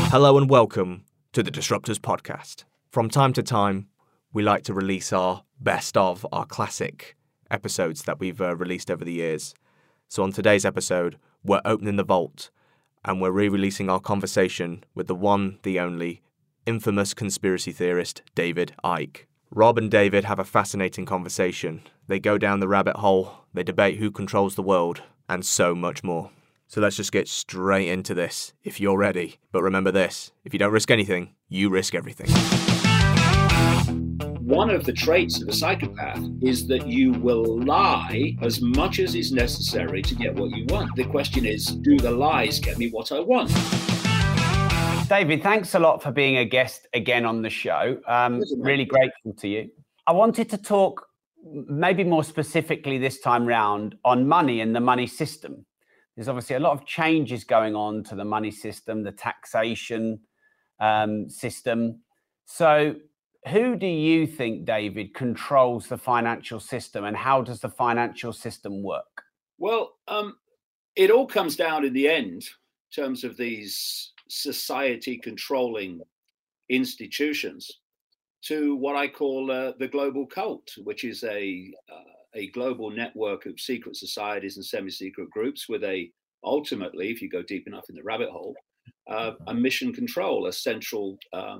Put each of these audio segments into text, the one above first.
Hello and welcome to the Disruptors Podcast. From time to time, we like to release our best of our classic episodes that we've released over the years. So on today's episode, we're opening the vault and we're re-releasing our conversation with the one, the only, infamous conspiracy theorist, David Icke. Rob and David have a fascinating conversation. They go down the rabbit hole, they debate who controls the world, and so much more. So let's just get straight into this, if you're ready. But remember this, if you don't risk anything, you risk everything. One of the traits of a psychopath is that you will lie as much as is necessary to get what you want. The question is, do the lies get me what I want? David, thanks a lot for being a guest again on the show. Really grateful to you. I wanted to talk maybe more specifically this time round on money and the money system. There's obviously a lot of changes going on to the money system, the taxation system. So who do you think, David, controls the financial system, and how does the financial system work? Well, it all comes down in the end, in terms of these society controlling institutions, to what I call the global cult, which is a global network of secret societies and semi-secret groups with ultimately, if you go deep enough in the rabbit hole, a mission control, a central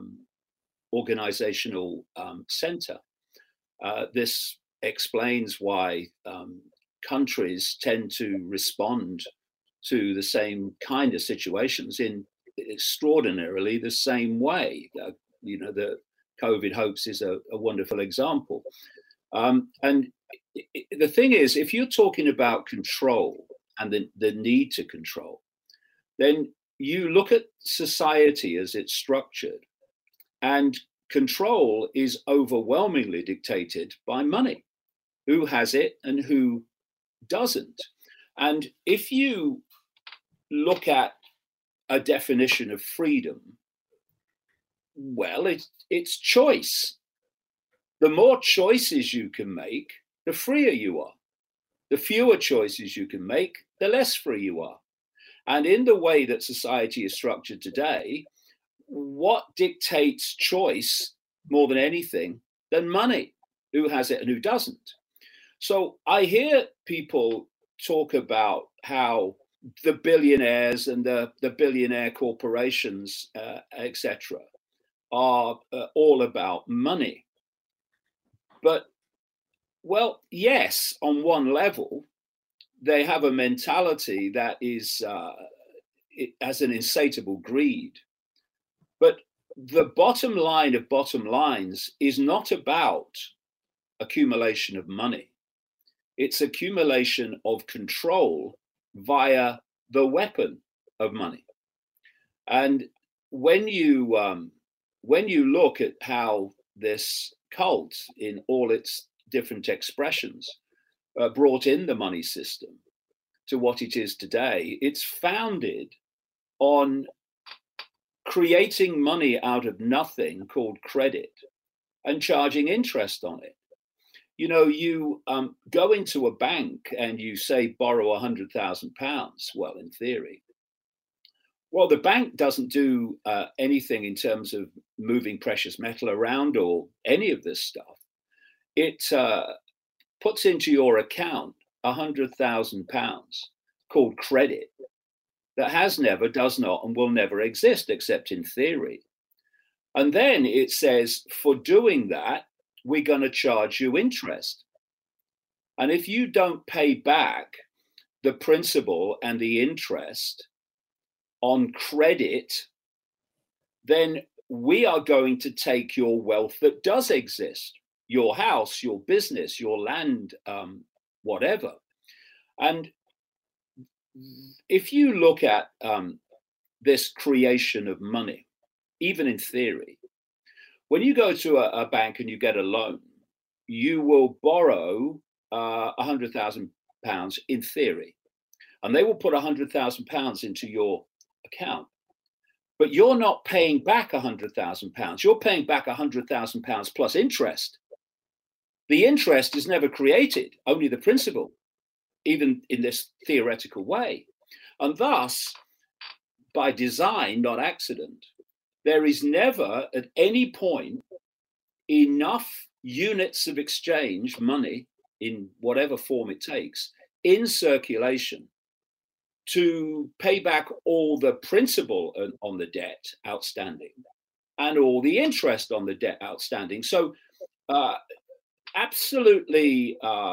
organizational center. This explains why countries tend to respond to the same kind of situations in extraordinarily the same way. The COVID hoax is a wonderful example. And the thing is, if you're talking about control and the need to control, then you look at society as it's structured, and control is overwhelmingly dictated by money. Who has it and who doesn't? And if you look at a definition of freedom, well, it's choice. The more choices you can make, the freer you are. The fewer choices you can make, the less free you are. And in the way that society is structured today, what dictates choice more than anything than money? Who has it and who doesn't? So I hear people talk about how the billionaires and the billionaire corporations, etc., are all about money. But, well, yes, on one level, they have a mentality that is it has an insatiable greed. But the bottom line of bottom lines is not about accumulation of money. It's accumulation of control via the weapon of money. And when you look at how this cult in all its different expressions brought in the money system to what it is today, it's founded on creating money out of nothing called credit and charging interest on it. You go into a bank and you say, borrow £100,000. Well, in theory. Well, the bank doesn't do anything in terms of moving precious metal around or any of this stuff. It puts into your account £100,000 called credit that has never, does not, and will never exist except in theory. And then it says, for doing that, we're going to charge you interest. And if you don't pay back the principal and the interest on credit, then we are going to take your wealth that does exist, your house, your business, your land, whatever. And if you look at this creation of money, even in theory, when you go to a bank and you get a loan, you will borrow £100,000 in theory, and they will put £100,000 into your account. But you're not paying back £100,000. You're paying back £100,000 plus interest. The interest is never created, only the principal, even in this theoretical way. And thus, by design, not accident, there is never at any point enough units of exchange, money in whatever form it takes, in circulation to pay back all the principal on the debt outstanding and all the interest on the debt outstanding. So absolutely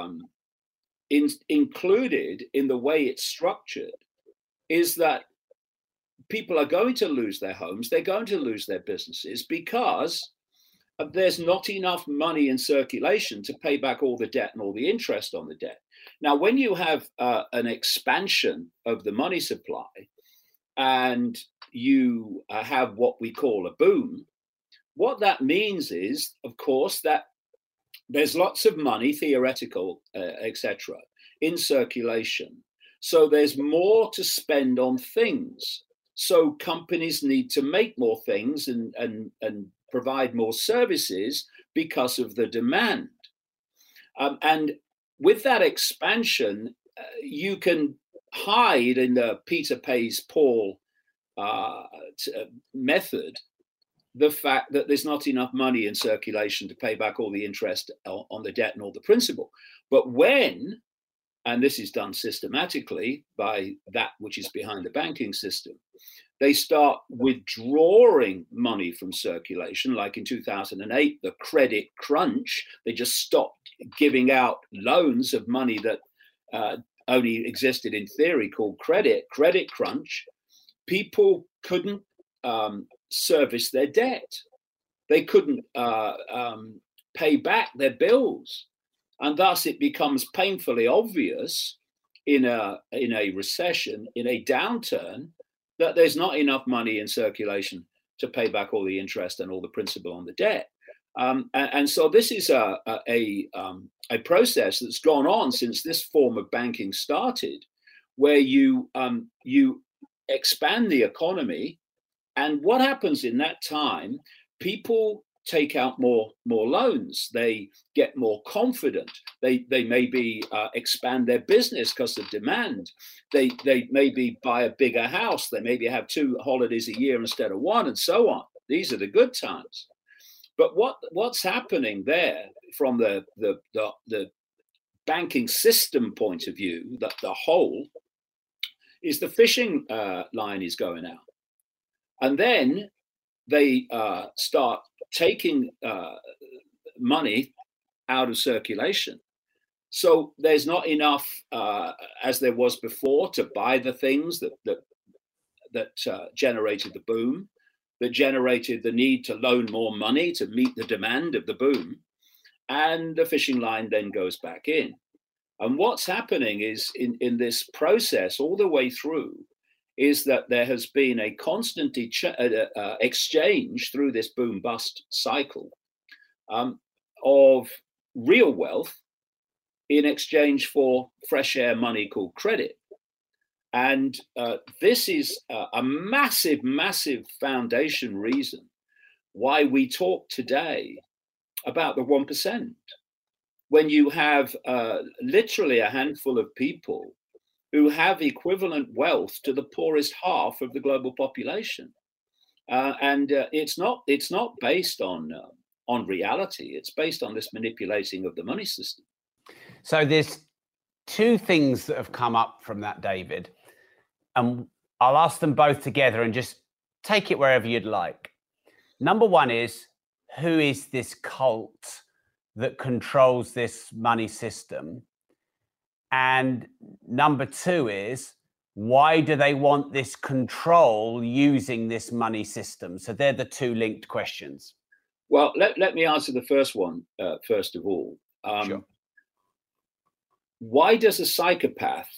included in the way it's structured is that people are going to lose their homes, they're going to lose their businesses because there's not enough money in circulation to pay back all the debt and all the interest on the debt. Now, when you have an expansion of the money supply and you have what we call a boom, what that means is, of course, that there's lots of money, theoretical, etc., in circulation. So there's more to spend on things. So companies need to make more things and provide more services because of the demand. And with that expansion, you can hide in the Peter pays Paul method the fact that there's not enough money in circulation to pay back all the interest on the debt and all the principal. But when, and this is done systematically by that which is behind the banking system, they start withdrawing money from circulation, like in 2008, the credit crunch. They just stopped giving out loans of money that only existed in theory, called credit crunch. People couldn't service their debt. They couldn't pay back their bills. And thus it becomes painfully obvious in a recession, in a downturn, that there's not enough money in circulation to pay back all the interest and all the principal on the debt. And so this is a process that's gone on since this form of banking started, where you expand the economy. And what happens in that time, people take out more loans. They get more confident. They maybe expand their business because of demand. They maybe buy a bigger house. They maybe have 2 holidays a year instead of 1, and so on. These are the good times. But what's happening there from the banking system point of view, that the whole, is the fishing line is going out, and then they start taking money out of circulation. So there's not enough, as there was before, to buy the things that generated the boom, that generated the need to loan more money to meet the demand of the boom. And the fishing line then goes back in. And what's happening is in this process all the way through is that there has been a constant exchange through this boom-bust cycle of real wealth in exchange for fresh air money called credit. And this is a massive, massive foundation reason why we talk today about the 1%. When you have literally a handful of people who have equivalent wealth to the poorest half of the global population, and it's not based on reality. It's based on this manipulating of the money system. So there's 2 things that have come up from that, David, and I'll ask them both together and just take it wherever you'd like. Number 1 is, who is this cult that controls this money system? And number 2 is, why do they want this control using this money system? So they're the 2 linked questions. Well, let me answer the first one first of all. Sure. Why does a psychopath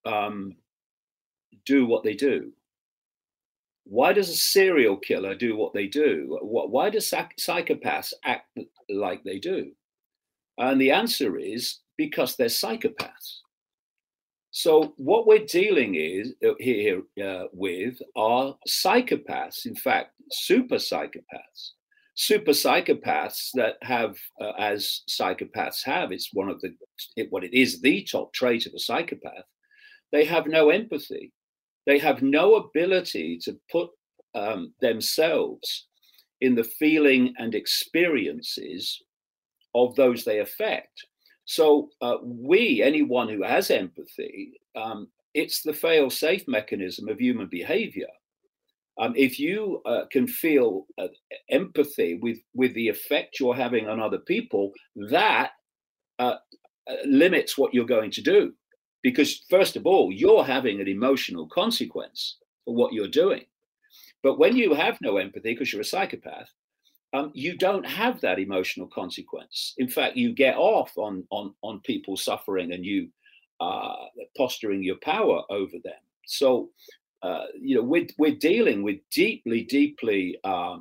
do what they do? Why does a serial killer do what they do? Why do psychopaths act like they do? And the answer is because they're psychopaths. So what we're dealing here with are psychopaths, in fact, super psychopaths. Super psychopaths that have, as psychopaths have, it's what it is the top trait of a psychopath. They have no empathy. They have no ability to put themselves in the feeling and experiences of those they affect. So anyone who has empathy, it's the fail-safe mechanism of human behavior. If you can feel empathy with the effect you're having on other people, that limits what you're going to do. Because first of all, you're having an emotional consequence for what you're doing. But when you have no empathy, because you're a psychopath, you don't have that emotional consequence. In fact, you get off on people suffering and you posturing your power over them. So, we're dealing with deeply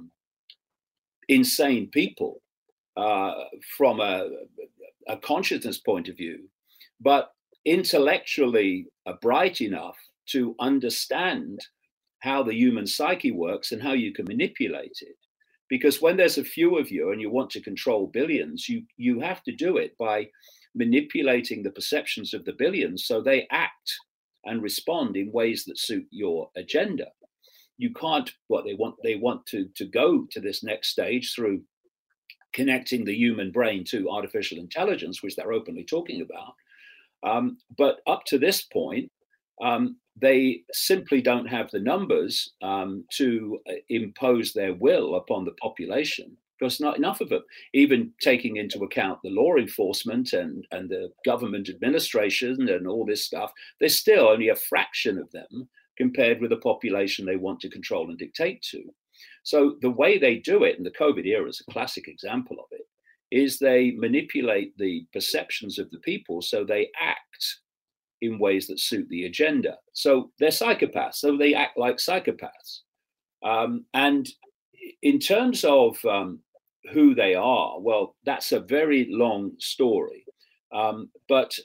insane people from a consciousness point of view, but intellectually bright enough to understand how the human psyche works and how you can manipulate it. Because when there's a few of you and you want to control billions, you have to do it by manipulating the perceptions of the billions so they act and respond in ways that suit your agenda. You can't, they want to go to this next stage through connecting the human brain to artificial intelligence, which they're openly talking about. But up to this point, they simply don't have the numbers to impose their will upon the population, because not enough of them, even taking into account the law enforcement and the government administration and all this stuff, there's still only a fraction of them compared with the population they want to control and dictate to. So the way they do it, and the COVID era is a classic example of it, is they manipulate the perceptions of the people so they act in ways that suit the agenda. So they're psychopaths, so they act like psychopaths. And in terms of who they are, well, that's a very long story. But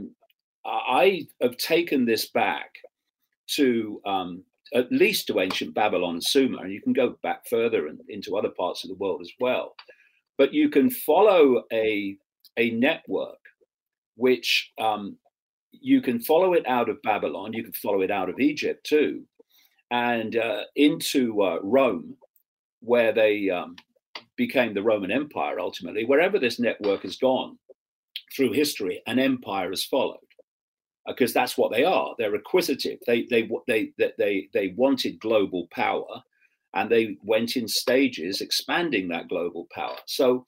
I have taken this back to at least to ancient Babylon and Sumer, and you can go back further and into other parts of the world as well. But you can follow a network which you can follow it out of Babylon, you can follow it out of Egypt too, and into Rome, where they became the Roman Empire ultimately. Wherever this network has gone through history, an empire has followed, because that's what they are. They're acquisitive. They wanted global power, and they went in stages expanding that global power. So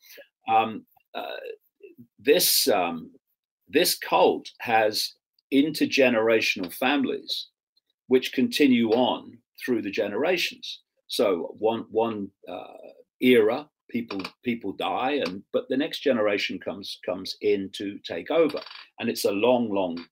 this cult has intergenerational families which continue on through the generations. So one era, people die, but the next generation comes in to take over, and it's a long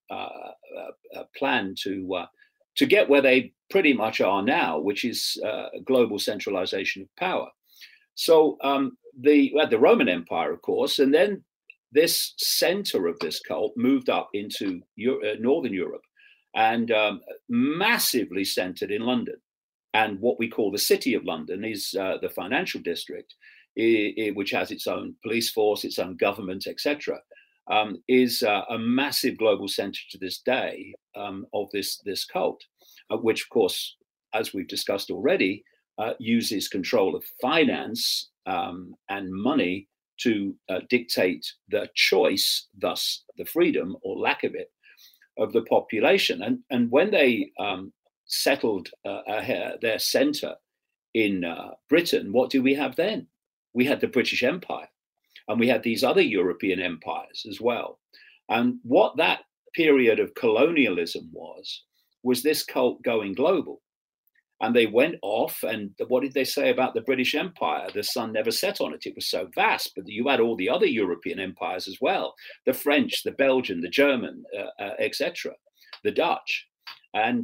plan to get where they pretty much are now, which is global centralization of power. So we had the Roman Empire, of course, and then this center of this cult moved up into Northern Europe, and massively centered in London. And what we call the City of London is the financial district, which has its own police force, its own government, etc., is a massive global center to this day of this cult, which, of course, as we've discussed already, uses control of finance and money to dictate the choice, thus the freedom or lack of it, of the population. And when they settled their center in Britain, what do we have then? We had the British Empire, and we had these other European empires as well. And what that period of colonialism was this cult going global. And they went off, and what did they say about the British Empire? The sun never set on it. It was so vast, but you had all the other European empires as well: the French, the Belgian, the German, etc., the Dutch, and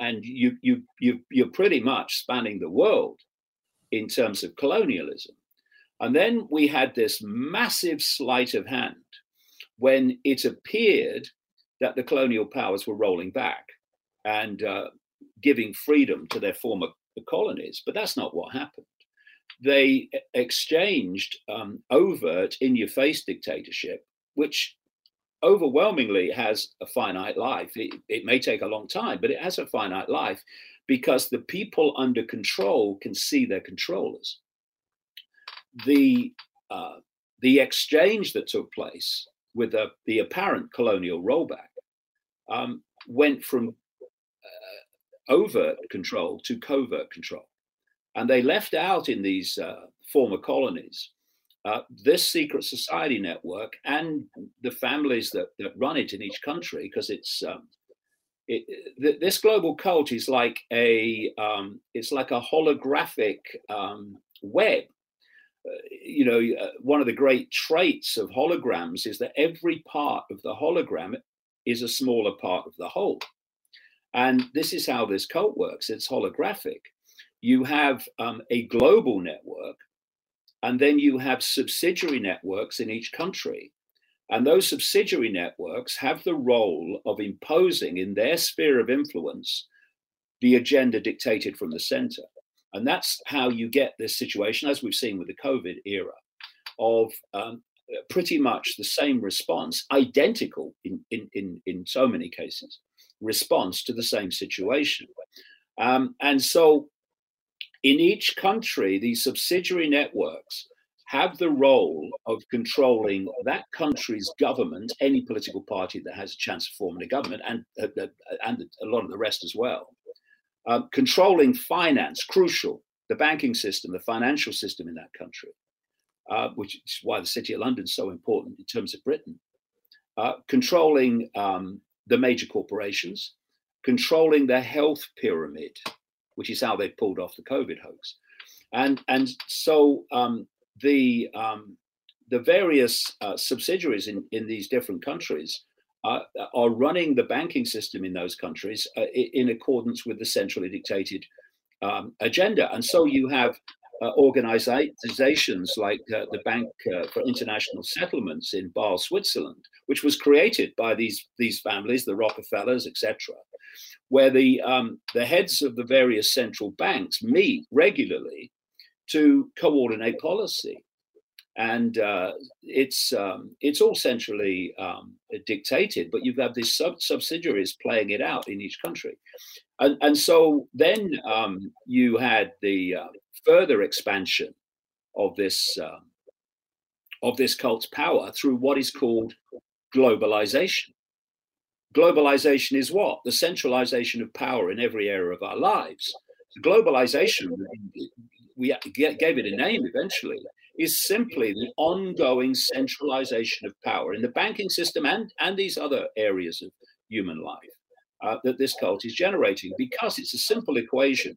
you're pretty much spanning the world in terms of colonialism. And then we had this massive sleight of hand when it appeared that the colonial powers were rolling back and giving freedom to their former colonies. But that's not what happened. They exchanged overt, in-your-face dictatorship, which overwhelmingly has a finite life. It may take a long time, but it has a finite life because the people under control can see their controllers. the exchange that took place with the apparent colonial rollback went from overt control to covert control. And they left out in these former colonies this secret society network and the families that run it in each country, because this global cult is like it's like a holographic web. One of the great traits of holograms is that every part of the hologram is a smaller part of the whole. And this is how this cult works. It's holographic. You have a global network, and then you have subsidiary networks in each country. And those subsidiary networks have the role of imposing in their sphere of influence the agenda dictated from the center. And that's how you get this situation, as we've seen with the COVID era, of pretty much the same response, identical in so many cases, response to the same situation. And so in each country, these subsidiary networks have the role of controlling that country's government, any political party that has a chance of forming a government, and a lot of the rest as well. Controlling finance, crucial, the banking system, the financial system in that country, which is why the City of London is so important in terms of Britain. Controlling the major corporations, controlling the health pyramid, which is how they pulled off the COVID hoax. And so the various subsidiaries in these different countries are running the banking system in those countries in accordance with the centrally dictated agenda. And so you have organizations like the Bank for International Settlements in Basel, Switzerland, which was created by these families, the Rockefellers, etc., where the heads of the various central banks meet regularly to coordinate policy. And it's all centrally dictated, but you've got these subsidiaries playing it out in each country. And so then you had the further expansion of this cult's power through what is called globalization. Globalization is what? The centralization of power in every area of our lives. Globalization, we gave it a name eventually, is simply the ongoing centralization of power in the banking system and these other areas of human life that this cult is generating, because it's a simple equation.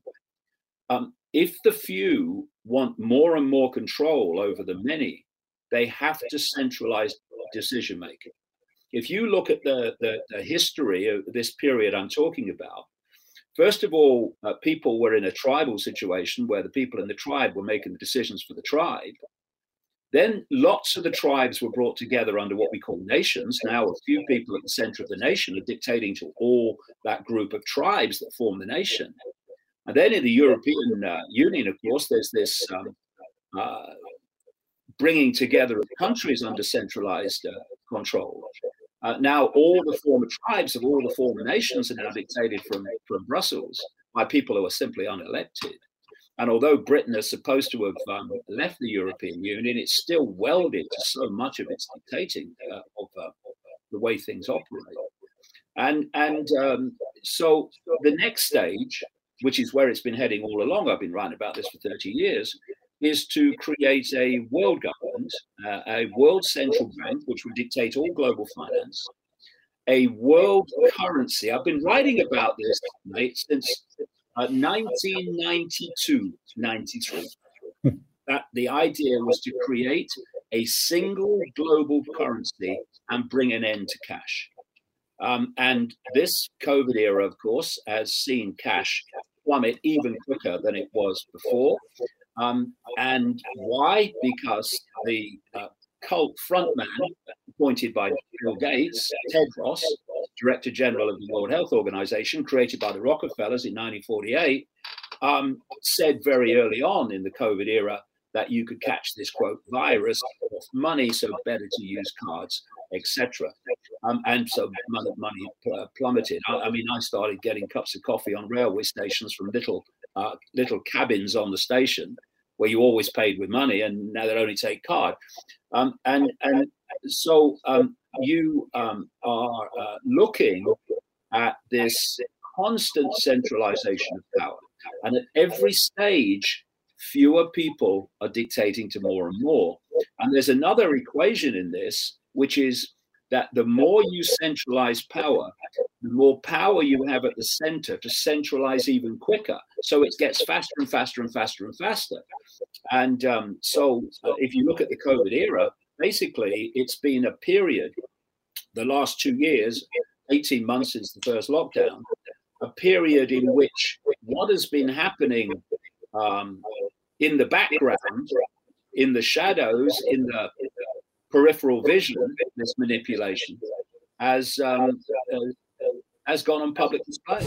If the few want more and more control over the many, they have to centralize decision making. If you look at the history of this period I'm talking about, first of all, people were in a tribal situation where the people in the tribe were making the decisions for the tribe. Then lots of the tribes were brought together under what we call nations. Now a few people at the center of the nation are dictating to all that group of tribes that form the nation. And then in the European Union, of course, there's this bringing together of countries under centralized control. Now all the former tribes of all the former nations are now dictated from Brussels by people who are simply unelected. And although Britain is supposed to have left the European Union, it's still welded to so much of its dictating of the way things operate. And so the next stage, which is where it's been heading all along, I've been writing about this for 30 years, is to create a world government, a world central bank, which would dictate all global finance, a world currency. I've been writing about this, mate, since 1992-93. That the idea was to create a single global currency and bring an end to cash. And this COVID era, of course, has seen cash plummet even quicker than it was before. And why? Because the cult frontman appointed by Bill Gates, Tedros, Director General of the World Health Organization, created by the Rockefellers in 1948, said very early on in the COVID era that you could catch this, quote, virus off money, so better to use cards, etc. And so money plummeted. I mean, I started getting cups of coffee on railway stations from little cabins on the station where you always paid with money, and now they only take card. So you are looking at this constant centralization of power. And at every stage, fewer people are dictating to more and more. And there's another equation in this, which is that the more you centralize power, the more power you have at the center to centralize even quicker. So it gets faster and faster and faster and faster. And so if you look at the COVID era, basically it's been a period, the last 2 years, 18 months since the first lockdown, a period in which what has been happening in the background, in the shadows, in the peripheral vision, this manipulation, has gone on public display.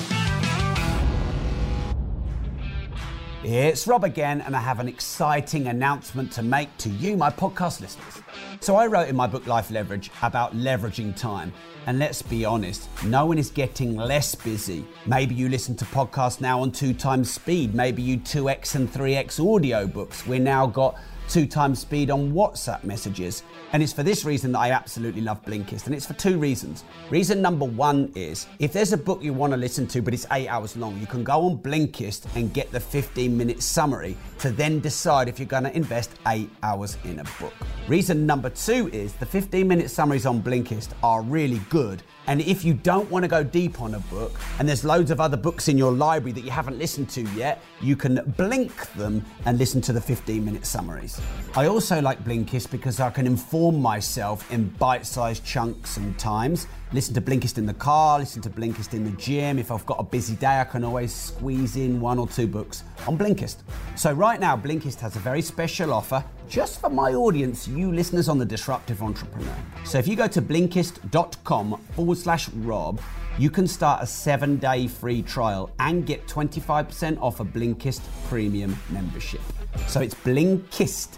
It's Rob again, and I have an exciting announcement to make to you, my podcast listeners. So I wrote in my book, Life Leverage, about leveraging time. And let's be honest, no one is getting less busy. Maybe you listen to podcasts now on 2 times speed. Maybe you 2x and 3x audiobooks. We're now got 2 times speed on WhatsApp messages. And it's for this reason that I absolutely love Blinkist. And it's for 2 reasons. Reason number 1 is, if there's a book you want to listen to, but it's 8 hours long, you can go on Blinkist and get the 15-minute summary to then decide if you're going to invest 8 hours in a book. Reason number 2 is the 15-minute summaries on Blinkist are really good. And if you don't want to go deep on a book, and there's loads of other books in your library that you haven't listened to yet, you can blink them and listen to the 15-minute summaries. I also like Blinkist because I can inform myself in bite-sized chunks and times. Listen to Blinkist in the car, listen to Blinkist in the gym. If I've got a busy day, I can always squeeze in 1 or 2 books on Blinkist. So right now, Blinkist has a very special offer just for my audience, you listeners on The Disruptive Entrepreneur. So if you go to Blinkist.com/Rob, you can start a 7-day free trial and get 25% off a Blinkist premium membership. So it's Blinkist,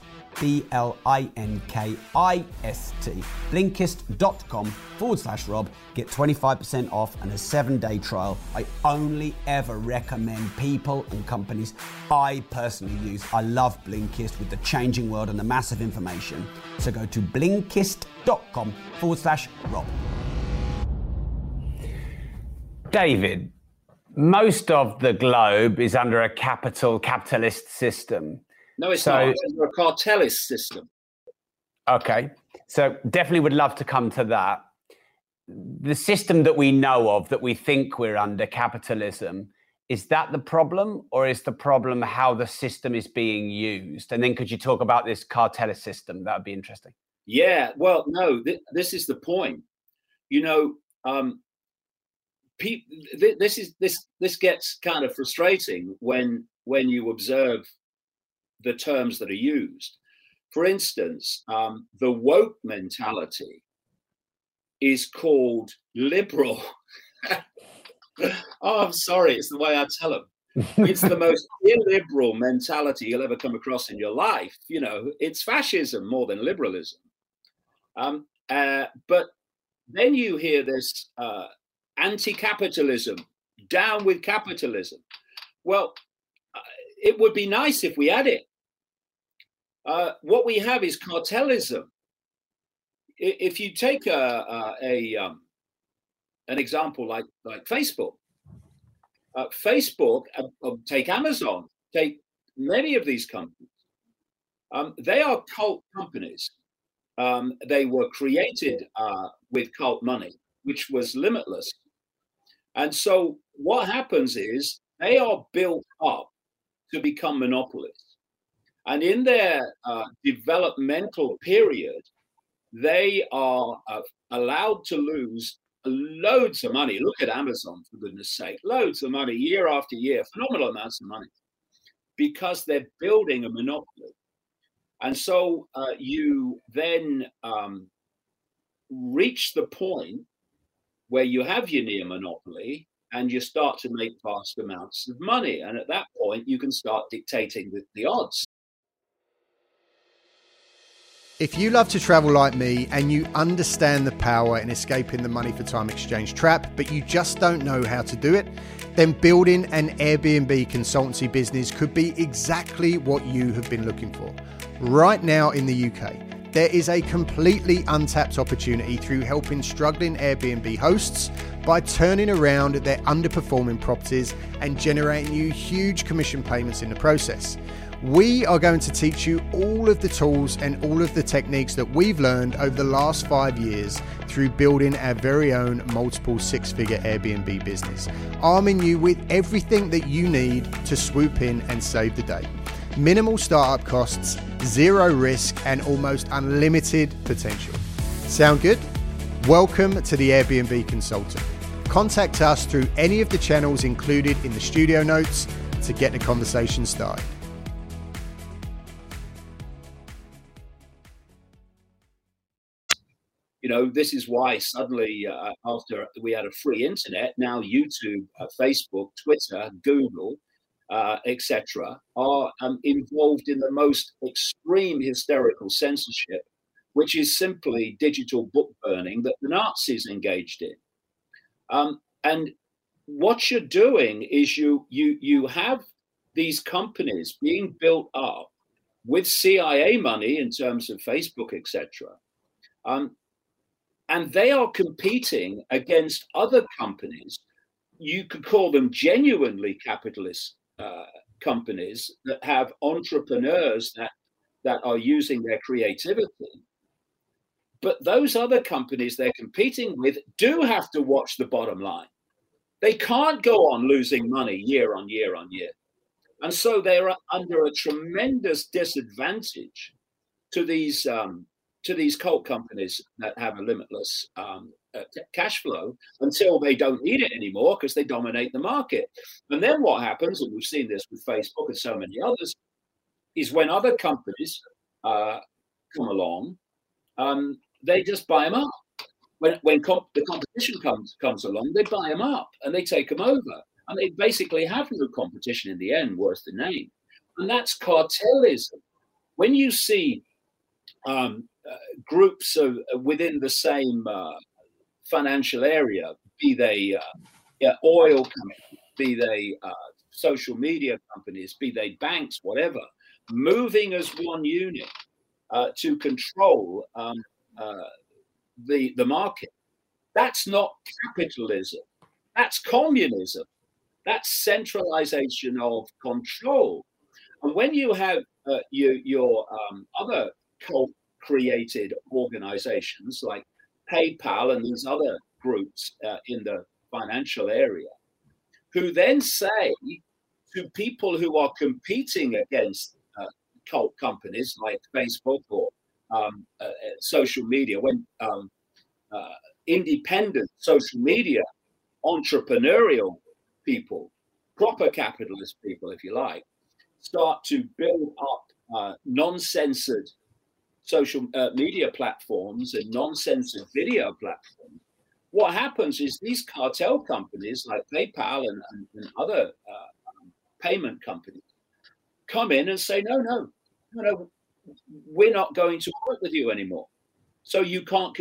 Blinkist, Blinkist.com/Rob, get 25% off and a 7-day trial. I only ever recommend people and companies I personally use. I love Blinkist with the changing world and the massive information. So go to Blinkist.com/Rob. David, most of the globe is under a capitalist system. No, it's not. It's a cartelist system. Okay. So definitely would love to come to that. The system that we know of, that we think we're under, capitalism, is that the problem, or is the problem how the system is being used? And then could you talk about this cartelist system? That would be interesting. Yeah, well, no, this is the point. You know, this gets kind of frustrating when you observe the terms that are used. For instance, the woke mentality is called liberal. Oh, I'm sorry, it's the way I tell them. It's the most illiberal mentality you'll ever come across in your life. You know, it's fascism more than liberalism. But then you hear this anti-capitalism, down with capitalism. Well, it would be nice if we had it. What we have is cartelism. If you take an example like Facebook, take Amazon, take many of these companies. They are cult companies. They were created with cult money, which was limitless. And so what happens is they are built up to become monopolies. And in their developmental period, they are allowed to lose loads of money. Look at Amazon, for goodness sake, loads of money year after year, phenomenal amounts of money, because they're building a monopoly. And so you then reach the point where you have your near monopoly and you start to make vast amounts of money. And at that point, you can start dictating the odds. If you love to travel like me and you understand the power in escaping the money for time exchange trap, but you just don't know how to do it, then building an Airbnb consultancy business could be exactly what you have been looking for. Right now in the UK, there is a completely untapped opportunity through helping struggling Airbnb hosts by turning around their underperforming properties and generating you huge commission payments in the process. We are going to teach you all of the tools and all of the techniques that we've learned over the last 5 years through building our very own multiple six-figure Airbnb business, arming you with everything that you need to swoop in and save the day. Minimal startup costs, zero risk, and almost unlimited potential. Sound good? Welcome to the Airbnb Consultant. Contact us through any of the channels included in the studio notes to get the conversation started. You know, this is why suddenly, after we had a free internet, now YouTube, Facebook, Twitter, Google, etc., are involved in the most extreme hysterical censorship, which is simply digital book burning that the Nazis engaged in. And what you're doing is you have these companies being built up with CIA money in terms of Facebook, etc. And they are competing against other companies. You could call them genuinely capitalist companies that have entrepreneurs that are using their creativity. But those other companies they're competing with do have to watch the bottom line. They can't go on losing money year on year on year. And so they're under a tremendous disadvantage to these cult companies that have a limitless cash flow until they don't need it anymore because they dominate the market. And then what happens, and we've seen this with Facebook and so many others, is when other companies come along, they just buy them up. When the competition comes along, they buy them up and they take them over. And they basically have no competition in the end, worth the name. And that's cartelism. When you see groups of within the same financial area, be they oil companies, be they social media companies, be they banks, whatever, moving as one unit to control the market. That's not capitalism. That's communism. That's centralization of control. And when you have your other created organizations like PayPal and these other groups in the financial area, who then say to people who are competing against cult companies like Facebook or social media, when independent social media entrepreneurial people, proper capitalist people, if you like, start to build up non-censored social media platforms and non-censored video platforms, what happens is these cartel companies like PayPal and other payment companies come in and say, no, we're not going to work with you anymore. So you can't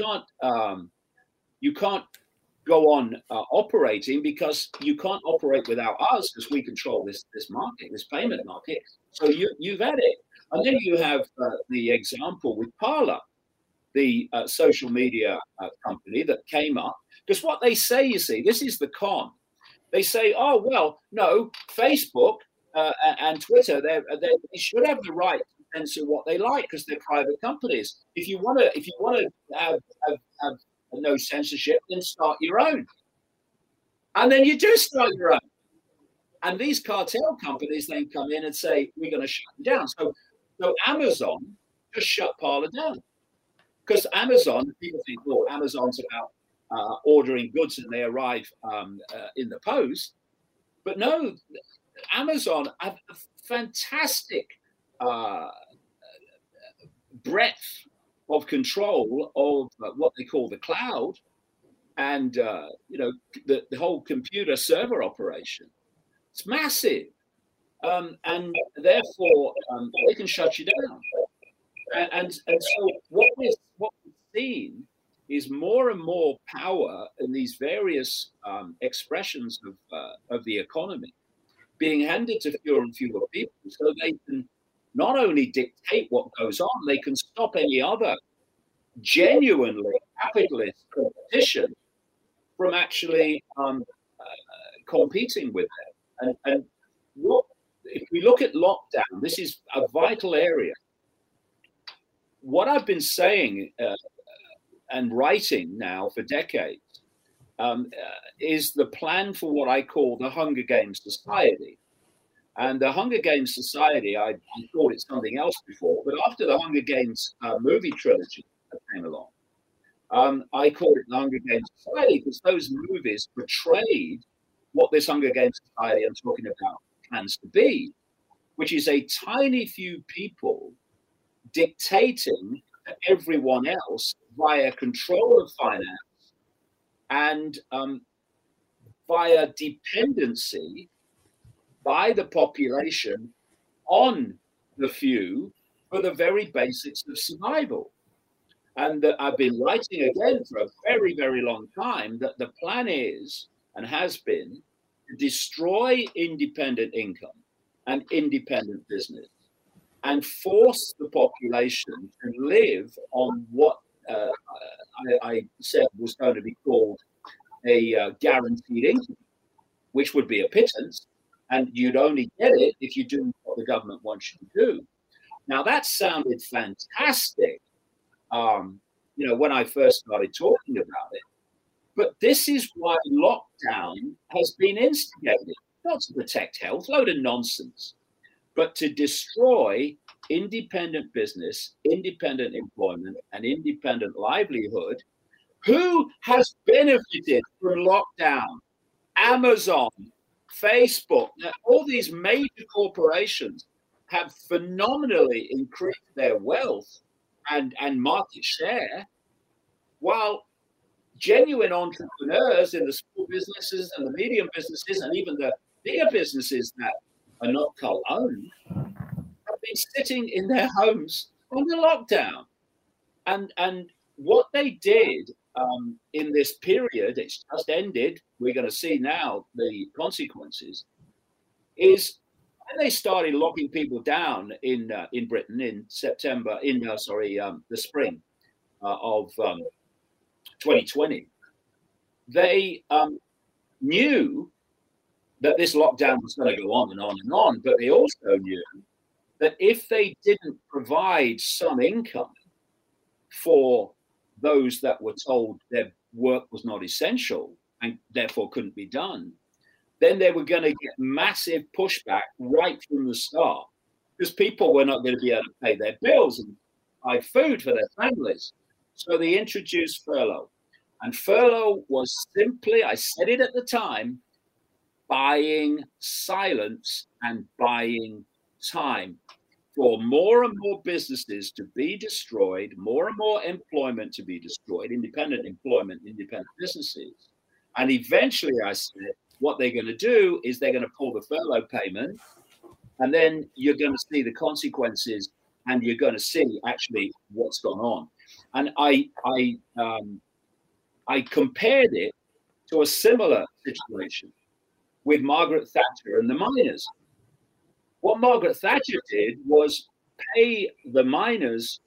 go on operating because you can't operate without us because we control this market, this payment market. So you've had it. And then you have the example with Parler, the social media company that came up. Because what they say, you see, this is the con. They say, oh, well, no, Facebook and Twitter, they should have the right to censor what they like because they're private companies. If you want to have no censorship, then start your own. And then you do start your own. And these cartel companies then come in and say, we're going to shut them down. So Amazon just shut Parler down. Because Amazon, people think, well, Amazon's about ordering goods and they arrive in the post. But no, Amazon have a fantastic breadth of control of what they call the cloud and the whole computer server operation. It's massive. And therefore, they can shut you down. And so what we've seen is more and more power in these various expressions of the economy being handed to fewer and fewer people, so they can not only dictate what goes on, they can stop any other genuinely capitalist competition from actually competing with them. And what, if we look at lockdown, this is a vital area. What I've been saying and writing now for decades is the plan for what I call the Hunger Games Society. And the Hunger Games Society, I thought it something else before, but after the Hunger Games movie trilogy that came along, I called it the Hunger Games Society because those movies portrayed what this Hunger Games Society I'm talking about plans to be, which is a tiny few people dictating to everyone else via control of finance and via dependency by the population on the few for the very basics of survival. And I've been writing again for a very, very long time that the plan is and has been to destroy independent income and independent business and force the population to live on what I said was going to be called a guaranteed income, which would be a pittance, and you'd only get it if you do what the government wants you to do. Now, that sounded fantastic, when I first started talking about it. But this is why lockdown has been instigated, not to protect health, load of nonsense, but to destroy independent business, independent employment, and independent livelihood. Who has benefited from lockdown? Amazon, Facebook, all these major corporations have phenomenally increased their wealth and market share, while genuine entrepreneurs in the small businesses and the medium businesses and even the bigger businesses that are not co-owned have been sitting in their homes under lockdown. And what they did in this period, it's just ended, we're going to see now the consequences, is when they started locking people down in Britain in the spring of 2020, they knew that this lockdown was going to go on and on and on, but they also knew that if they didn't provide some income for those that were told their work was not essential and therefore couldn't be done, then they were going to get massive pushback right from the start, because people were not going to be able to pay their bills and buy food for their families. So they introduced furlough. And furlough was simply, I said it at the time, buying silence and buying time for more and more businesses to be destroyed, more and more employment to be destroyed, independent employment, independent businesses. And eventually I said, what they're going to do is they're going to pull the furlough payment, and then you're going to see the consequences, and you're going to see actually what's gone on. And I compared it to a similar situation with Margaret Thatcher and the miners. What Margaret Thatcher did was pay the miners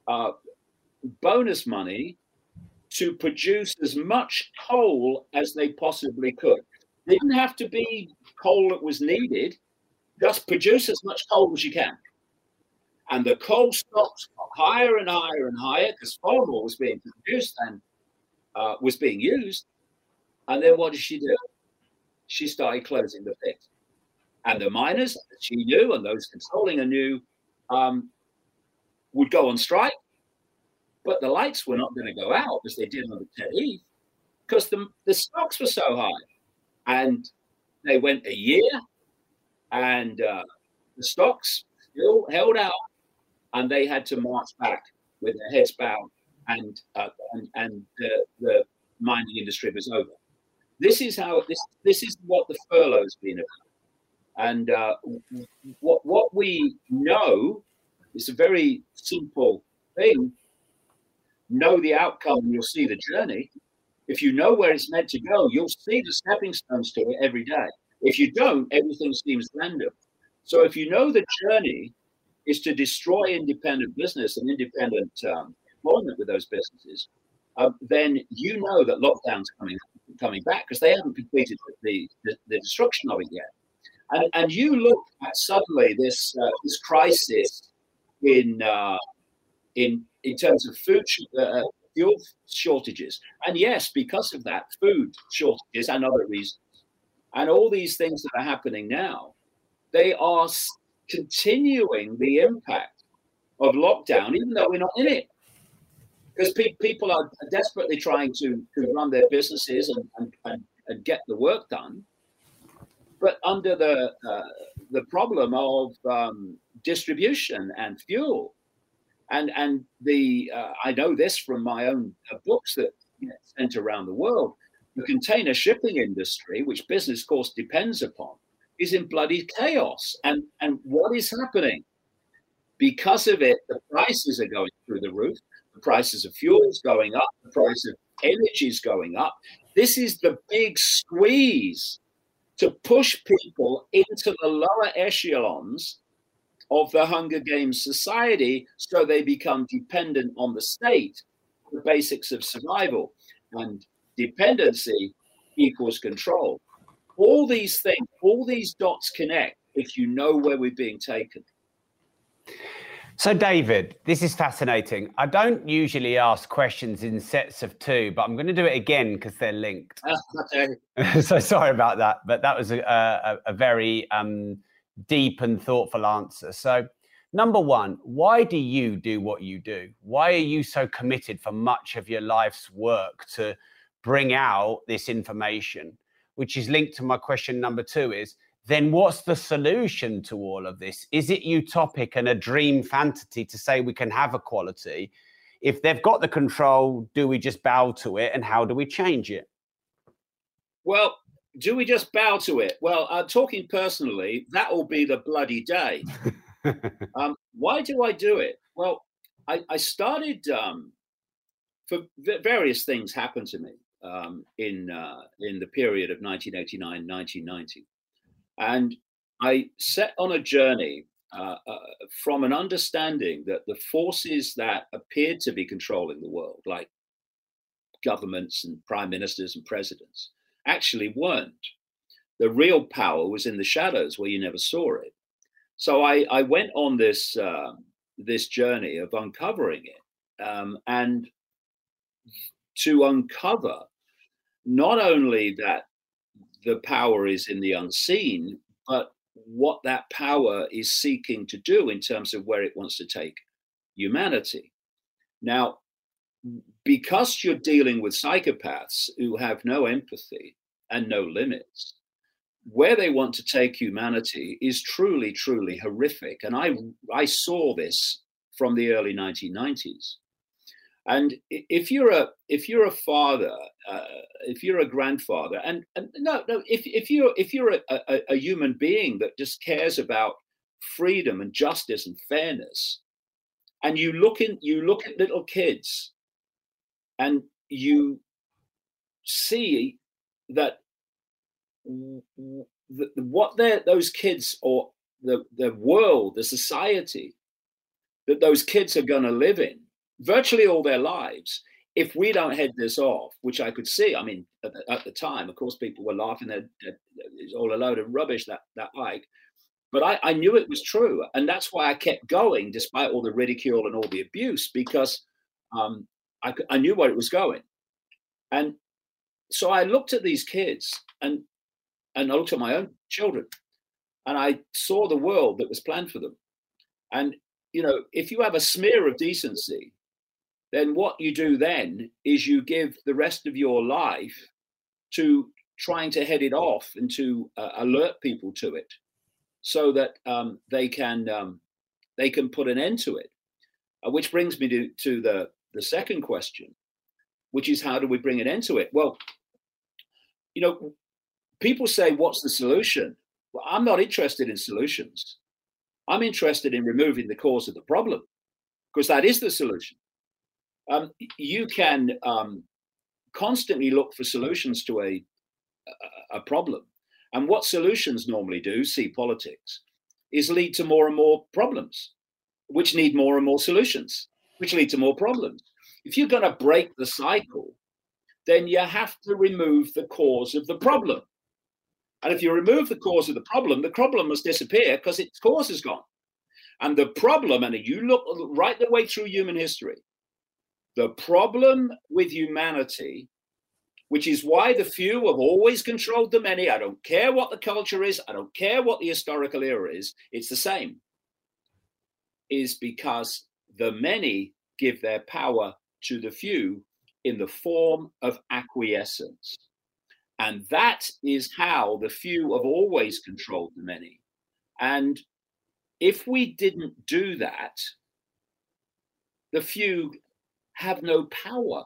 bonus money to produce as much coal as they possibly could. It didn't have to be coal that was needed, just produce as much coal as you can. And the coal stocks got higher and higher and higher because far more was being produced than was being used. And then what did she do? She started closing the pit. And the miners, she knew, and those controlling her knew, would go on strike. But the lights were not going to go out as they did on the Ted Heath because the stocks were so high. And they went a year, and the stocks still held out, and they had to march back with their heads bowed, and the mining industry was over. This is how this is what the furlough's been about. And what we know is a very simple thing. Know the outcome and you'll see the journey. If you know where it's meant to go, you'll see the stepping stones to it every day. If you don't, everything seems random. So if you know the journey is to destroy independent business and independent employment with those businesses, then you know that lockdown's coming back because they haven't completed the destruction of it yet. And you look at suddenly this crisis in terms of fuel shortages, and yes, because of that, food shortages and other reasons, and all these things that are happening now, they are continuing the impact of lockdown, even though we're not in it. Because people are desperately trying to run their businesses and get the work done, but under the problem of distribution and fuel, and I know this from my own books that get sent around the world. The container shipping industry, which business, of course, depends upon, is in bloody chaos. And what is happening? Because of it, the prices are going through the roof. The prices of fuel is going up. The price of energy is going up. This is the big squeeze to push people into the lower echelons of the Hunger Games society so they become dependent on the state, the basics of survival. And dependency equals control. All these things, all these dots connect if you know where we're being taken. So, David, this is fascinating. I don't usually ask questions in sets of two, but I'm going to do it again because they're linked. Okay. So sorry about that, but that was a very deep and thoughtful answer. So, number one, why do you do what you do? Why are you so committed for much of your life's work to bring out this information? Which is linked to my question number two is, then what's the solution to all of this? Is it utopic and a dream fantasy to say we can have equality? If they've got the control, do we just bow to it? And how do we change it? Well, do we just bow to it? Well, talking personally, that will be the bloody day. Why do I do it? Well, I started, for various things happened to me in the period of 1989, 1990. And I set on a journey from an understanding that the forces that appeared to be controlling the world, like governments and prime ministers and presidents, actually weren't. The real power was in the shadows where you never saw it. So I went on this journey of uncovering it, and to uncover not only that the power is in the unseen, but what that power is seeking to do in terms of where it wants to take humanity. Now, because you're dealing with psychopaths who have no empathy and no limits, where they want to take humanity is truly, truly horrific. And I saw this from the early 1990s. And if you're a father, if you're a grandfather, and if you're a human being that just cares about freedom and justice and fairness, and you look at little kids, and you see that what those kids, or the world, the society that those kids are going to live in virtually all their lives, if we don't head this off, which I could see, I mean, at the time, of course, people were laughing, it's all a load of rubbish, that hike. But I knew it was true. And that's why I kept going, despite all the ridicule and all the abuse, because I knew where it was going. And so I looked at these kids, and I looked at my own children, and I saw the world that was planned for them. And, you know, if you have a smear of decency, then what you do then is you give the rest of your life to trying to head it off and to alert people to it, so that they can put an end to it. Which brings me to the second question, which is, how do we bring an end to it? Well, you know, people say, what's the solution? Well, I'm not interested in solutions. I'm interested in removing the cause of the problem. because that is the solution. You can constantly look for solutions to a problem. And what solutions normally do, see politics, is lead to more and more problems, which need more and more solutions, which lead to more problems. If you're going to break the cycle, then you have to remove the cause of the problem. And if you remove the cause of the problem must disappear because its cause is gone. And the problem, and you look right the way through human history, the problem with humanity, which is why the few have always controlled the many. I don't care what the culture is. I don't care what the historical era is. It's the same. Is because the many give their power to the few in the form of acquiescence. And that is how the few have always controlled the many. And if we didn't do that, the few have no power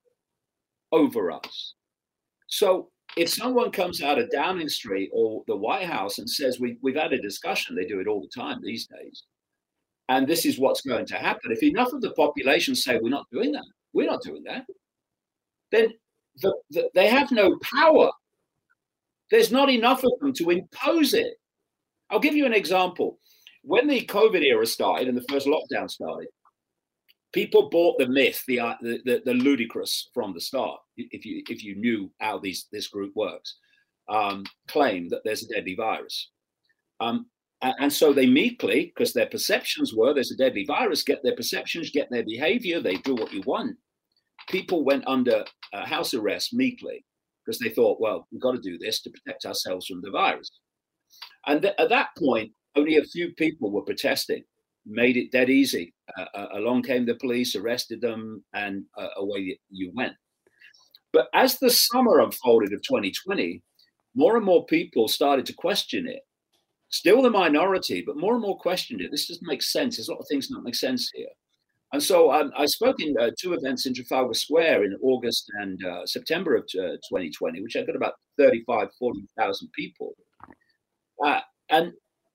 over us. So if someone comes out of Downing Street or the White House and says, we've had a discussion, they do it all the time these days, and this is what's going to happen. If enough of the population say, we're not doing that, then they have no power. There's not enough of them to impose it. I'll give you an example. When the COVID era started and the first lockdown started, people bought the myth, the ludicrous from the start. If you knew how this group works, claim that there's a deadly virus, and so they meekly, because their perceptions were there's a deadly virus, get their perceptions, get their behavior, they do what you want. People went under house arrest meekly because they thought, well, we've got to do this to protect ourselves from the virus. And at that point, only a few people were protesting, made it dead easy. Along came the police, arrested them, and away you went. But as the summer unfolded of 2020, more and more people started to question it. Still the minority, but more and more questioned it. This doesn't make sense. There's a lot of things that don't make sense here. And so I spoke in 2 events in Trafalgar Square in August and September of 2020, which I got about 40,000 people. And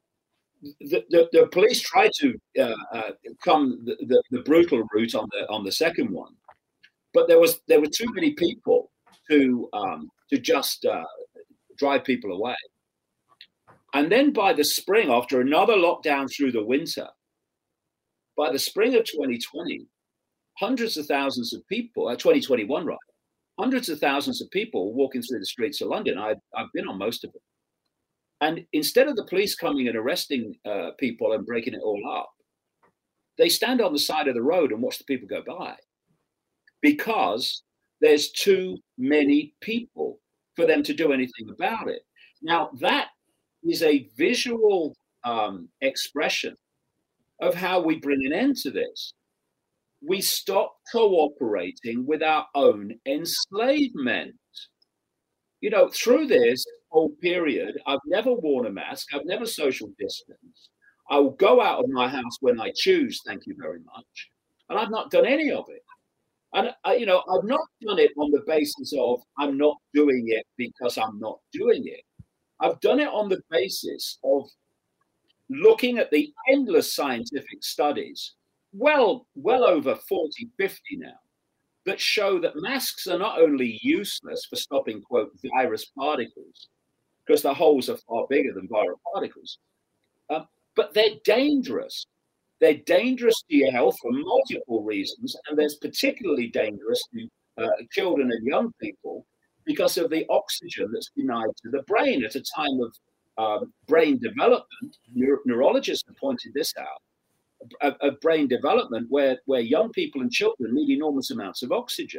the police tried to come the brutal route on the second one, but there were too many people to just drive people away. And then by the spring, after another lockdown through the winter, by the spring of 2020, hundreds of thousands of people, 2021, right? Hundreds of thousands of people walking through the streets of London. I've been on most of them. And instead of the police coming and arresting people and breaking it all up, they stand on the side of the road and watch the people go by because there's too many people for them to do anything about it. Now, that is a visual expression of how we bring an end to this. We stop cooperating with our own enslavement. You know, through this whole period, I've never worn a mask. I've never social distanced. I will go out of my house when I choose, thank you very much. And I've not done any of it. And, I've not done it on the basis of I'm not doing it because I'm not doing it. I've done it on the basis of looking at the endless scientific studies, well over 40, 50 now, that show that masks are not only useless for stopping, quote, virus particles, because the holes are far bigger than viral particles, but they're dangerous. They're dangerous to your health for multiple reasons, and they're particularly dangerous to children and young people because of the oxygen that's denied to the brain at a time of brain development. Neurologists have pointed this out, of brain development where young people and children need enormous amounts of oxygen.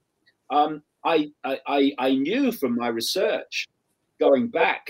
I knew from my research going back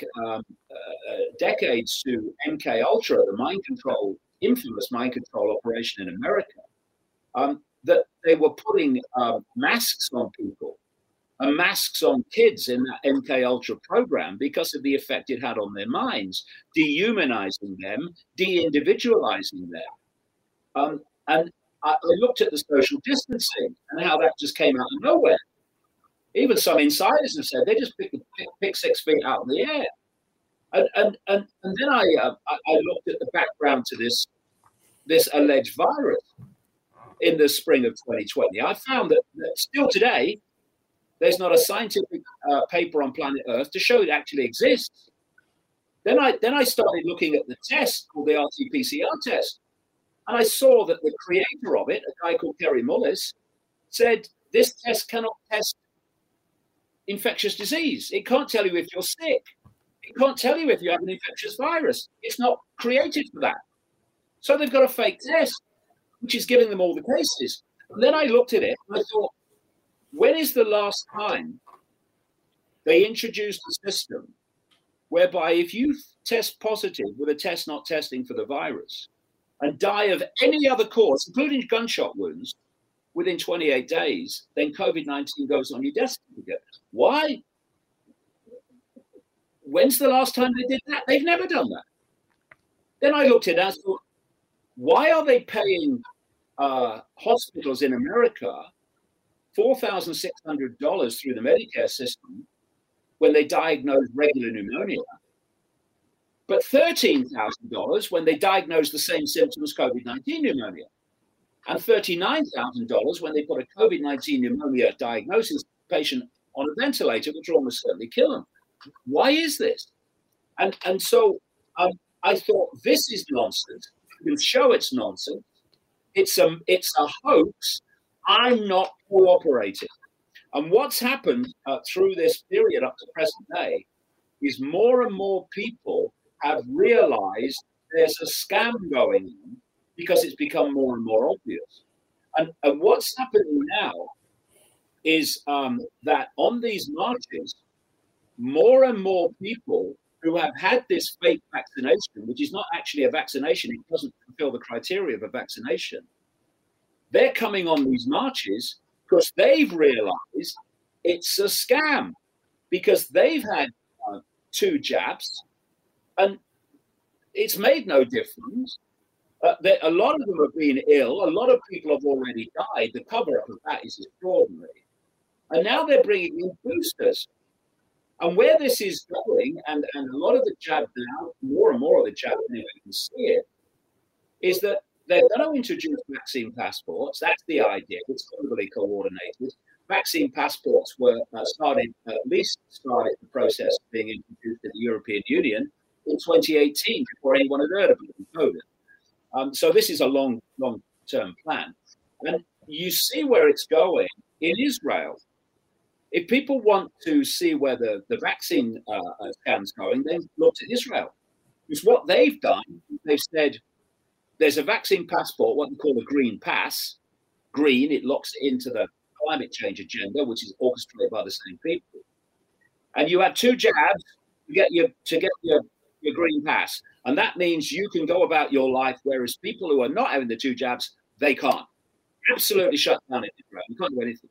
decades to MK Ultra, the infamous mind control operation in America, that they were putting masks on people and masks on kids in that MK Ultra program because of the effect it had on their minds, dehumanizing them, de-individualizing them. And I looked at the social distancing and how that just came out of nowhere. Even some insiders have said they just pick 6 feet out of the air. And then I looked at the background to this alleged virus, in the spring of 2020, I found that still today, there's not a scientific paper on planet Earth to show it actually exists. Then I started looking at the test called the RT-PCR test, and I saw that the creator of it, a guy called Kerry Mullis, said this test cannot test infectious disease. It can't tell you if you're sick. It can't tell you if you have an infectious virus. It's not created for that. So they've got a fake test, which is giving them all the cases. And then I looked at it and I thought, when is the last time they introduced a system whereby if you test positive with a test not testing for the virus and die of any other cause, including gunshot wounds, within 28 days, then COVID-19 goes on your death certificate? Why? When's the last time they did that? They've never done that. Then I looked at it and I thought, why are they paying hospitals in America $4,600 through the Medicare system when they diagnose regular pneumonia, but $13,000 when they diagnose the same symptoms as COVID-19 pneumonia, and $39,000 when they put a COVID-19 pneumonia diagnosis patient on a ventilator, which will almost certainly kill them? Why is this? And so I thought, this is nonsense. You can show it's nonsense. It's a hoax. I'm not cooperating. And what's happened through this period up to present day is more and more people have realized there's a scam going on because it's become more and more obvious. And what's happening now is that on these marches, more and more people who have had this fake vaccination, which is not actually a vaccination, it doesn't fulfill the criteria of a vaccination, they're coming on these marches because they've realized it's a scam, because they've had 2 jabs and it's made no difference. A lot of them have been ill. A lot of people have already died. The cover-up of that is extraordinary. And now they're bringing in boosters. And where this is going, and a lot of the jab now, more and more of the jab, anyway, you can see it, is that they're going to introduce vaccine passports. That's the idea. It's globally coordinated. Vaccine passports were started the process of being introduced in the European Union in 2018, before anyone had heard of it in COVID. So this is a long-term plan. And you see where it's going in Israel. If people want to see where the vaccine scam's going, then look to Israel. Because what they've done, they've said, there's a vaccine passport, what we call a green pass. Green, it locks it into the climate change agenda, which is orchestrated by the same people. And you have 2 jabs to get your green pass. And that means you can go about your life, whereas people who are not having the 2 jabs, they can't. Absolutely shut down in Israel. You can't do anything.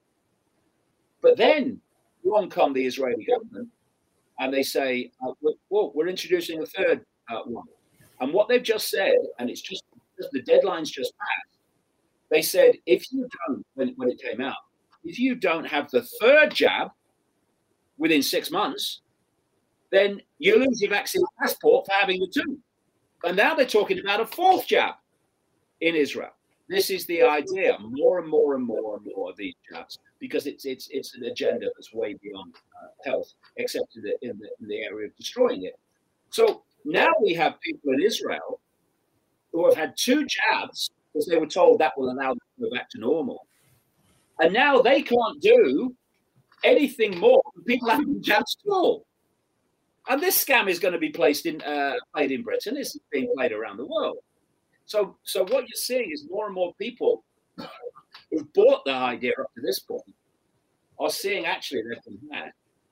But then along come the Israeli government and they say, well, we're introducing a 3rd one. And what they've just said, and it's just the deadline's just passed, they said, if you don't, when it came out, if you don't have the 3rd jab within 6 months, then you lose your vaccine passport for having the 2. And now they're talking about a 4th jab in Israel. This is the idea, more and more and more and more of these jabs, because it's an agenda that's way beyond health, except in the area of destroying it. So now we have people in Israel who have had 2 jabs because they were told that will allow them to go back to normal. And now they can't do anything more than people having jabs at all. And this scam is going to be played in Britain. It's being played around the world. So what you're seeing is more and more people who've bought the idea up to this point are seeing actually they've been mad.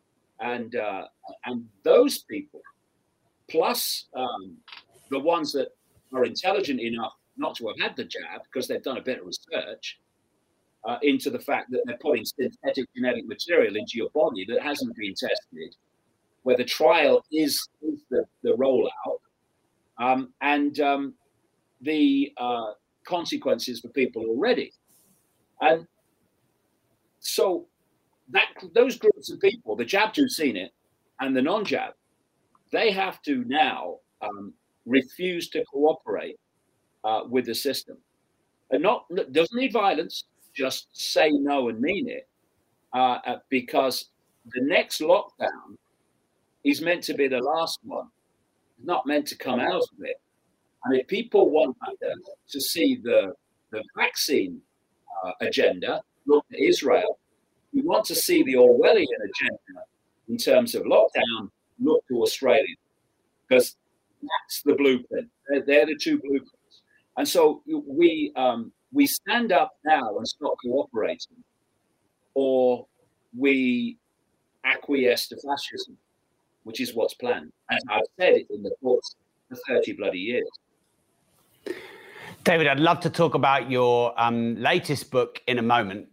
And those people, plus the ones that are intelligent enough not to have had the jab because they've done a bit of research into the fact that they're putting synthetic genetic material into your body that hasn't been tested, where the trial is the rollout, and the consequences for people already. And so those groups of people, the jabbed who've seen it and the non-jab, they have to now refuse to cooperate with the system. and doesn't need violence, just say no and mean it, because the next lockdown is meant to be the last one, not meant to come out of it. And if people want to see the vaccine agenda, look at Israel. If you want to see the Orwellian agenda in terms of lockdown, look to Australia, because that's the blueprint. They're the two blueprints. And so we stand up now and stop cooperating, or we acquiesce to fascism, which is what's planned. And I've said it in the course for 30 bloody years. David, I'd love to talk about your latest book in a moment.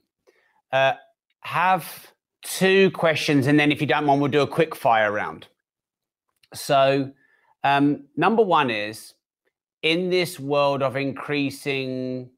Have two questions, and then if you don't mind, we'll do a quick fire round. So number one is, in this world of increasing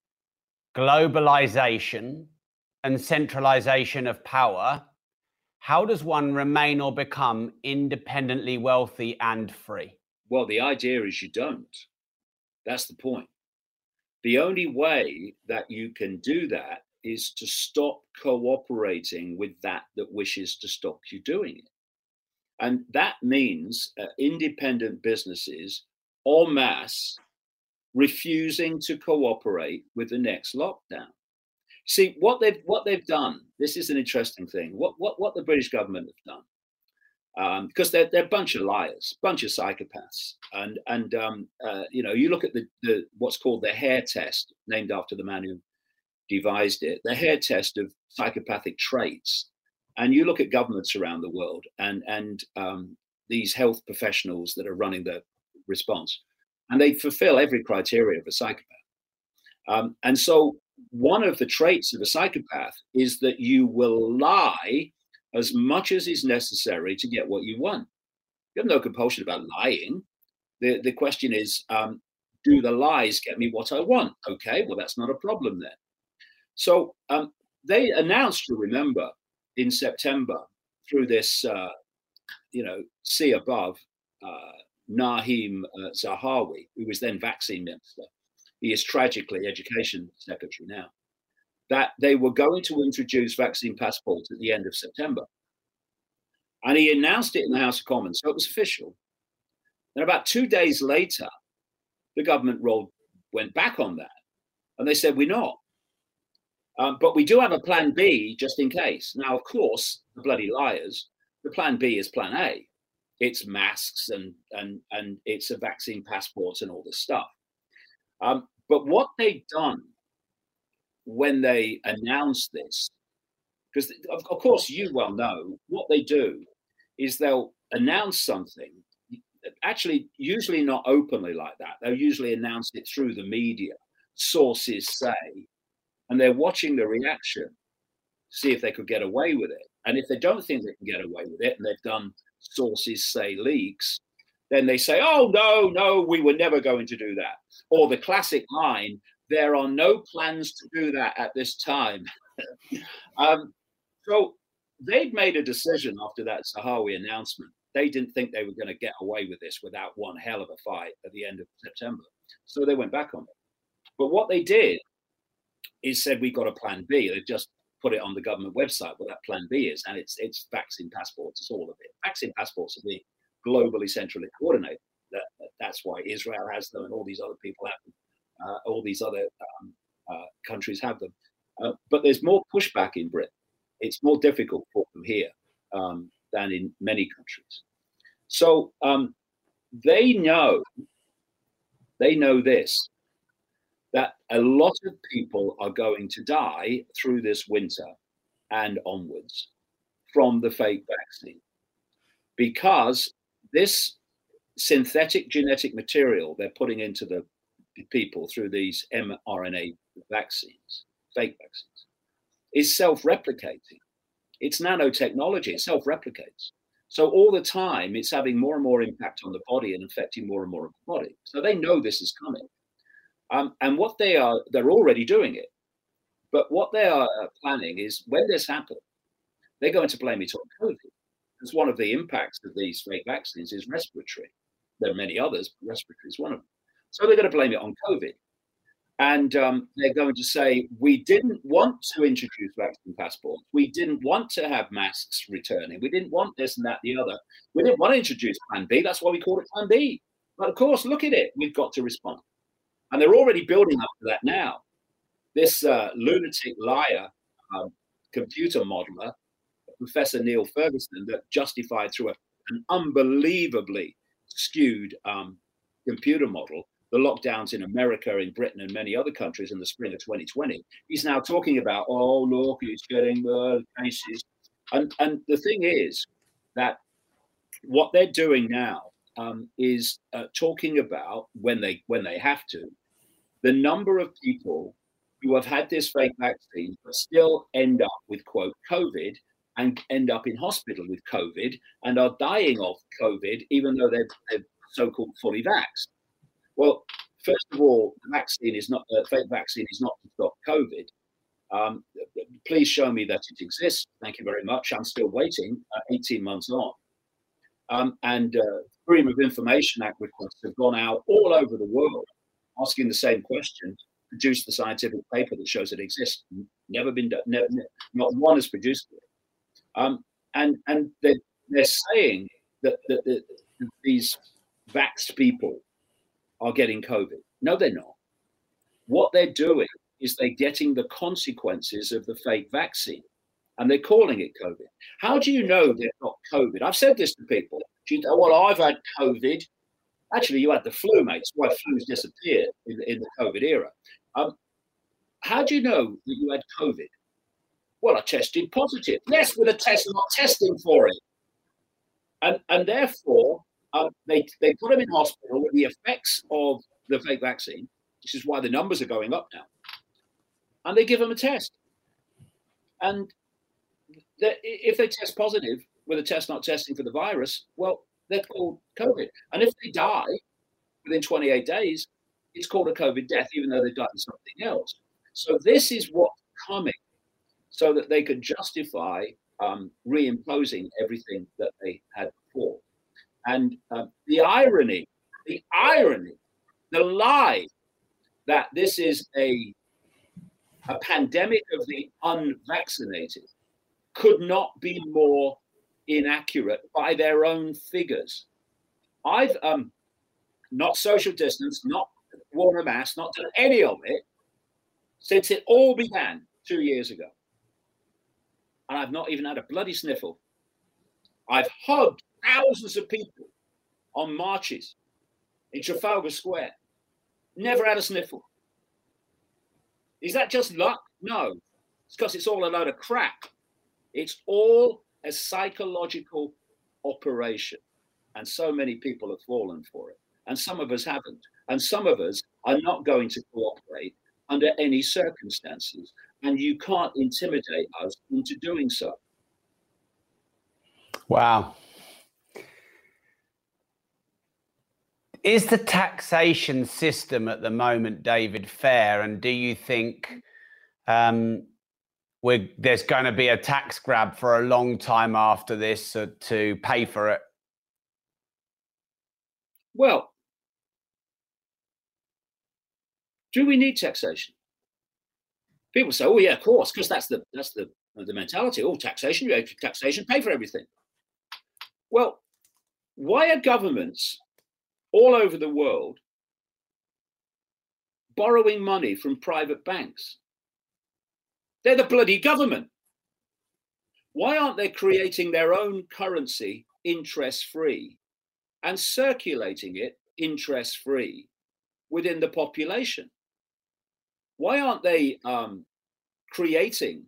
globalization and centralization of power, how does one remain or become independently wealthy and free? Well, the idea is you don't. That's the point. The only way that you can do that is to stop cooperating with that wishes to stop you doing it. And that means independent businesses en masse refusing to cooperate with the next lockdown. See, what they've done, this is an interesting thing, what the British government have done, because they're a bunch of liars, bunch of psychopaths. And you look at the what's called the Hare test, named after the man who devised it, the Hare test of psychopathic traits. And you look at governments around the world and these health professionals that are running the response, and they fulfill every criteria of a psychopath. And so one of the traits of a psychopath is that you will lie as much as is necessary to get what you want. You have no compulsion about lying. The question is, do the lies get me what I want? Okay, well, that's not a problem then. So they announced, you remember, in September through this, see above, Naheem Zahawi, who was then vaccine minister. He is tragically education secretary now, that they were going to introduce vaccine passports at the end of September. And he announced it in the House of Commons, so it was official. And about 2 days later, the government went back on that. And they said, we're not. But we do have a plan B just in case. Now, of course, the bloody liars, the plan B is plan A. It's masks and it's a vaccine passports and all this stuff. But what they've done when they announced this, because of course you well know, what they do is they'll announce something, actually usually not openly like that. They'll usually announce it through the media, sources say, and they're watching the reaction, see if they could get away with it. And if they don't think they can get away with it, and they've done sources say leaks, then they say, oh, no, we were never going to do that. Or the classic line, there are no plans to do that at this time. So they'd made a decision after that Zahawi announcement. They didn't think they were going to get away with this without one hell of a fight at the end of September. So they went back on it. But what they did is said, we've got a plan B. They just put it on the government website what that plan B is. And it's vaccine passports. It's all of it. Vaccine passports are being globally centrally coordinated. That's why Israel has them and all these other people have them. All these other countries have them. But there's more pushback in Britain. It's more difficult for them here than in many countries. So they know this, that a lot of people are going to die through this winter and onwards from the fake vaccine, because this synthetic genetic material they're putting into the people through these mRNA vaccines, fake vaccines, is self-replicating. It's nanotechnology, it self-replicates. So all the time, it's having more and more impact on the body and affecting more and more of the body. So they know this is coming. And what they're already doing it. But what they are planning is, when this happens, they're going to blame it on COVID. Because one of the impacts of these fake vaccines is respiratory. There are many others, but respiratory is one of them. So they're going to blame it on COVID. And they're going to say, we didn't want to introduce vaccine passports. We didn't want to have masks returning. We didn't want this and that, the other. We didn't want to introduce Plan B. That's why we call it Plan B. But of course, look at it. We've got to respond. And they're already building up to that now. This lunatic liar computer modeler, Professor Neil Ferguson, that justified through an unbelievably skewed computer model the lockdowns in America, in Britain, and many other countries in the spring of 2020. He's now talking about, oh, look, it's getting cases. And the thing is that what they're doing now is talking about, when they have to, the number of people who have had this fake vaccine but still end up with, quote, COVID, and end up in hospital with COVID and are dying of COVID, even though they're so-called fully vaxxed. Well, first of all, the vaccine is not fake vaccine is not to stop COVID. Please show me that it exists. Thank you very much. I'm still waiting. 18 months on, and Freedom of Information Act requests have gone out all over the world, asking the same question. Produce the scientific paper that shows it exists. Never been done. Not one has produced it. And they're saying that these vaxxed people are getting COVID. No, they're not. What they're doing is they're getting the consequences of the fake vaccine, and they're calling it COVID. How do you know they've got COVID? I've said this to people. Well, I've had COVID. Actually, you had the flu, mate. That's why flu's disappeared in the COVID era. How do you know that you had COVID? Well, I tested positive. Yes, with a test, not testing for it. And therefore, they put them in hospital with the effects of the fake vaccine, which is why the numbers are going up now. And they give them a test. And if they test positive with a test not testing for the virus, well, they're called COVID. And if they die within 28 days, it's called a COVID death, even though they've died of something else. So this is what's coming, so that they could justify reimposing everything that they had before. And the irony, the lie that this is a pandemic of the unvaccinated could not be more inaccurate by their own figures. I've not social distance, not worn a mask, not done any of it since it all began 2 years ago. And I've not even had a bloody sniffle. I've hugged thousands of people on marches in Trafalgar Square. Never had a sniffle. Is that just luck? No. It's because it's all a load of crap. It's all a psychological operation. And so many people have fallen for it. And some of us haven't. And some of us are not going to cooperate under any circumstances. And you can't intimidate us into doing so. Wow. Is the taxation system at the moment, David, fair? And do you think there's going to be a tax grab for a long time after this to pay for it? Well, do we need taxation? People say, "Oh yeah, of course," because that's the mentality. Oh, taxation, you have taxation, pay for everything. Well, why are governments all over the world borrowing money from private banks? They're the bloody government. Why aren't they creating their own currency interest-free and circulating it interest-free within the population? Why aren't they creating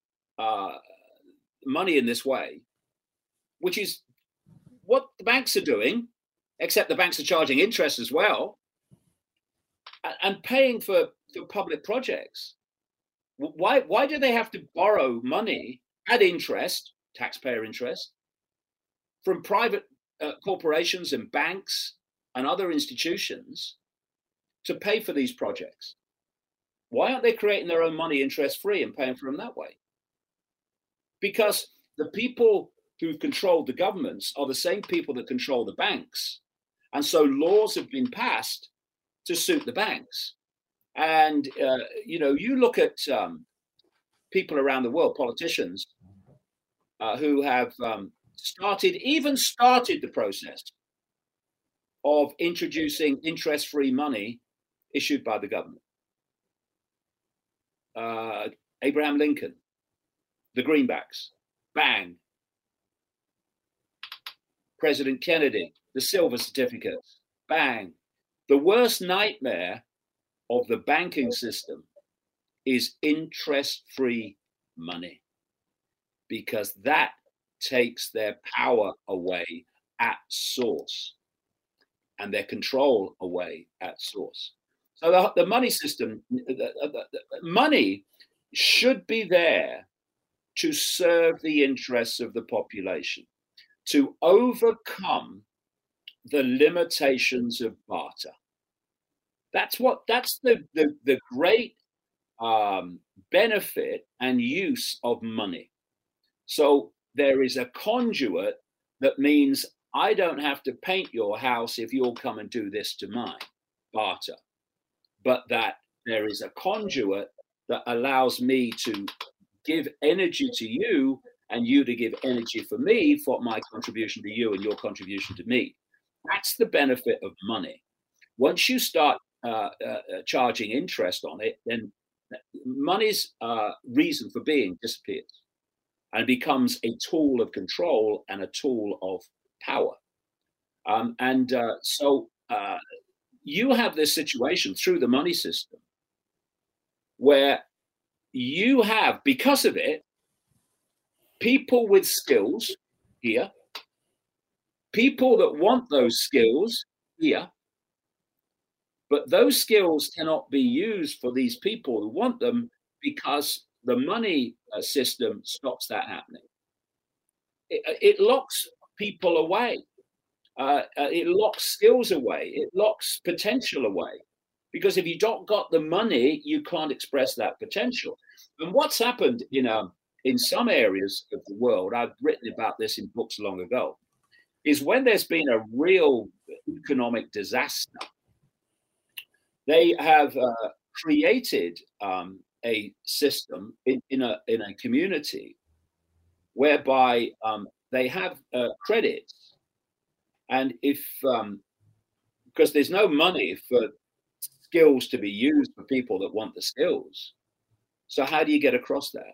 money in this way, which is what the banks are doing, except the banks are charging interest as well, and paying for public projects? Why do they have to borrow money at interest, taxpayer interest, from private corporations and banks and other institutions to pay for these projects? Why aren't they creating their own money interest-free and paying for them that way? Because the people who control the governments are the same people that control the banks. And so laws have been passed to suit the banks. And, you look at people around the world, politicians, who have started the process of introducing interest-free money issued by the government. Abraham Lincoln, the greenbacks, bang. President Kennedy, the silver certificates, bang. The worst nightmare of the banking system is interest-free money, because that takes their power away at source and their control away at source. So the money system, the money should be there to serve the interests of the population, to overcome the limitations of barter. That's the great benefit and use of money. So there is a conduit that means I don't have to paint your house if you'll come and do this to mine, barter. But that there is a conduit that allows me to give energy to you and you to give energy for me for my contribution to you and your contribution to me. That's the benefit of money. Once you start charging interest on it, then money's reason for being disappears and becomes a tool of control and a tool of power. So you have this situation through the money system where you have, because of it, people with skills here, people that want those skills here, but those skills cannot be used for these people who want them because the money system stops that happening. It locks people away. It locks skills away. It locks potential away. Because if you don't got the money, you can't express that potential. And what's happened in some areas of the world, I've written about this in books long ago, is when there's been a real economic disaster, they have created a system in a community whereby they have credits. And if, because there's no money for skills to be used for people that want the skills. So how do you get across that?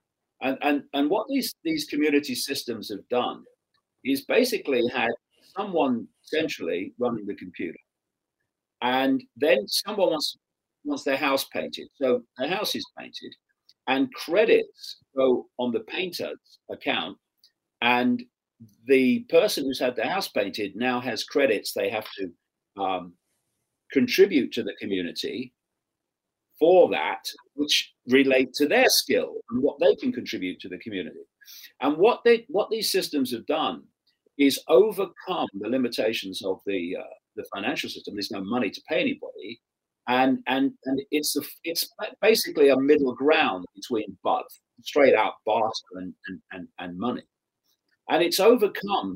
And what these community systems have done is basically had someone centrally running the computer. And then someone wants their house painted. So their house is painted and credits go on the painter's account. And the person who's had their house painted now has credits they have to contribute to the community for that, which relate to their skill and what they can contribute to the community. And what these systems have done is overcome the limitations of the financial system. There's no money to pay anybody, and it's basically a middle ground between straight out barter and money, and it's overcome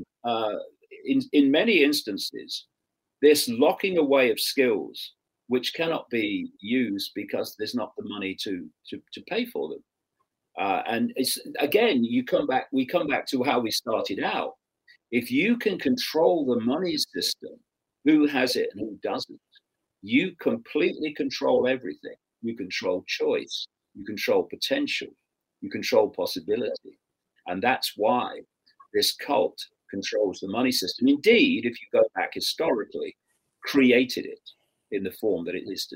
in many instances this locking away of skills which cannot be used because there's not the money to pay for them. And it's, again, we come back to how we started out. If you can control the money system, who has it and who doesn't, you completely control everything. You control choice, you control potential, you control possibility. And that's why this cult controls the money system. Indeed, if you go back historically, created it in the form that it is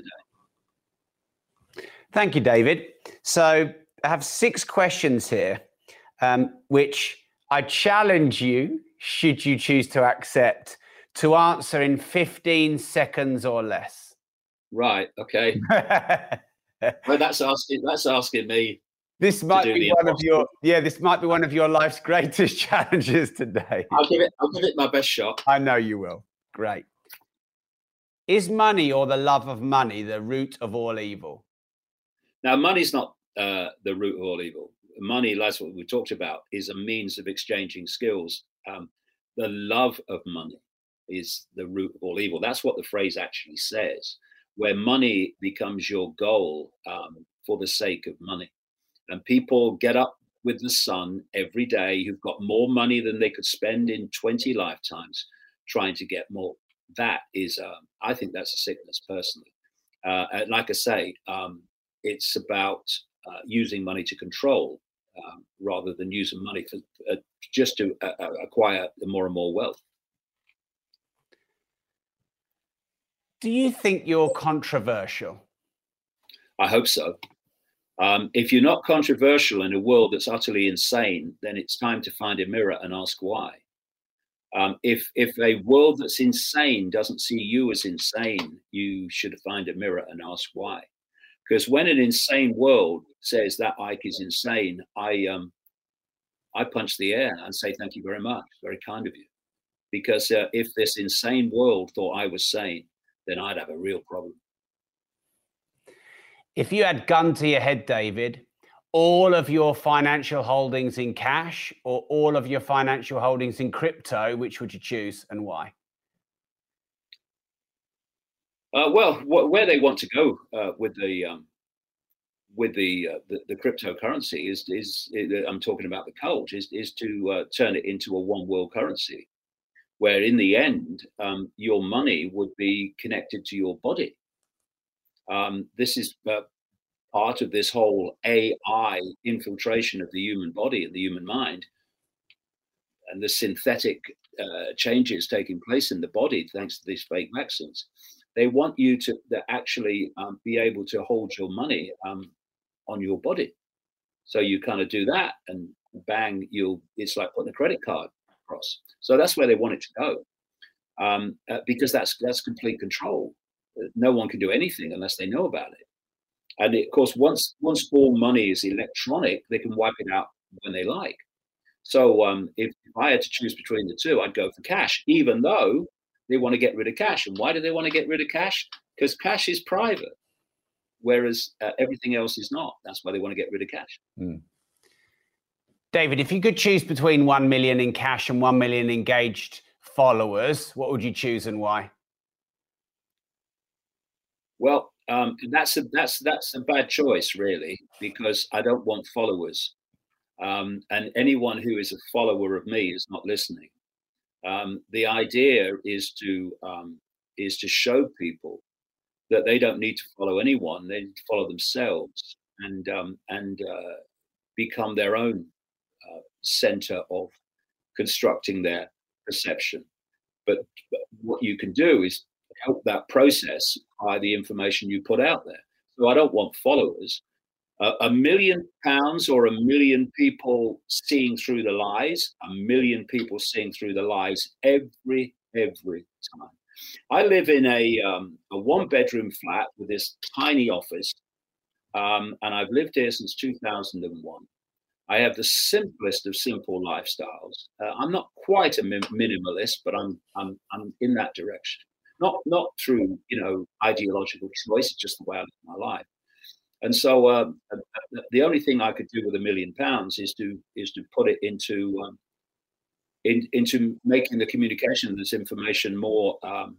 today. Thank you, David. So I have 6 questions here, which I challenge you, should you choose to accept, to answer in 15 seconds or less. Right. Okay. Well, that's asking me. This might be one of your life's greatest challenges today. I'll give it my best shot. I know you will. Great. Is money or the love of money the root of all evil? Now, money's not the root of all evil. Money, that's what we talked about, is a means of exchanging skills. The love of money is the root of all evil. That's what the phrase actually says. where money becomes your goal for the sake of money. And people get up with the sun every day who've got more money than they could spend in 20 lifetimes trying to get more. That is, I think that's a sickness personally. Like I say, it's about using money to control rather than using money for just to acquire more and more wealth. Do you think you're controversial? I hope so. If you're not controversial in a world that's utterly insane, then it's time to find a mirror and ask why. If a world that's insane doesn't see you as insane, you should find a mirror and ask why. Because when an insane world says that Ike is insane, I punch the air and say, thank you very much. Very kind of you. Because if this insane world thought I was sane, then I'd have a real problem. If you had gun to your head, David, all of your financial holdings in cash or all of your financial holdings in crypto, which would you choose and why? Well, where they want to go with the cryptocurrency is I'm talking about the cult is to turn it into a one world currency, where in the end your money would be connected to your body. This is part of this whole AI infiltration of the human body and the human mind, and the synthetic changes taking place in the body thanks to these fake vaccines. They want you to actually be able to hold your money on your body. So you kind of do that, and bang, it's like putting a credit card across. So that's where they want it to go, because that's complete control. No one can do anything unless they know about it. And of course, once all money is electronic, they can wipe it out when they like. So if I had to choose between the two, I'd go for cash, even though they want to get rid of cash. And why do they want to get rid of cash? Because cash is private, whereas everything else is not. That's why they want to get rid of cash. Mm. David, if you could choose between 1 million in cash and 1 million engaged followers, what would you choose and why? Well, that's a bad choice, really, because I don't want followers, and anyone who is a follower of me is not listening. The idea is to show people that they don't need to follow anyone; they need to follow themselves and become their own center of constructing their perception. But what you can do is help that process by the information you put out there. So I don't want followers. £1 million or 1 million people seeing through the lies, 1 million people seeing through the lies every time. I live in a 1-bedroom flat with this tiny office, and I've lived here since 2001. I have the simplest of simple lifestyles. I'm not quite a minimalist, but I'm in that direction. Not through ideological choice, it's just the way I live my life. And so the only thing I could do with £1 million is to put it into making the communication of this information more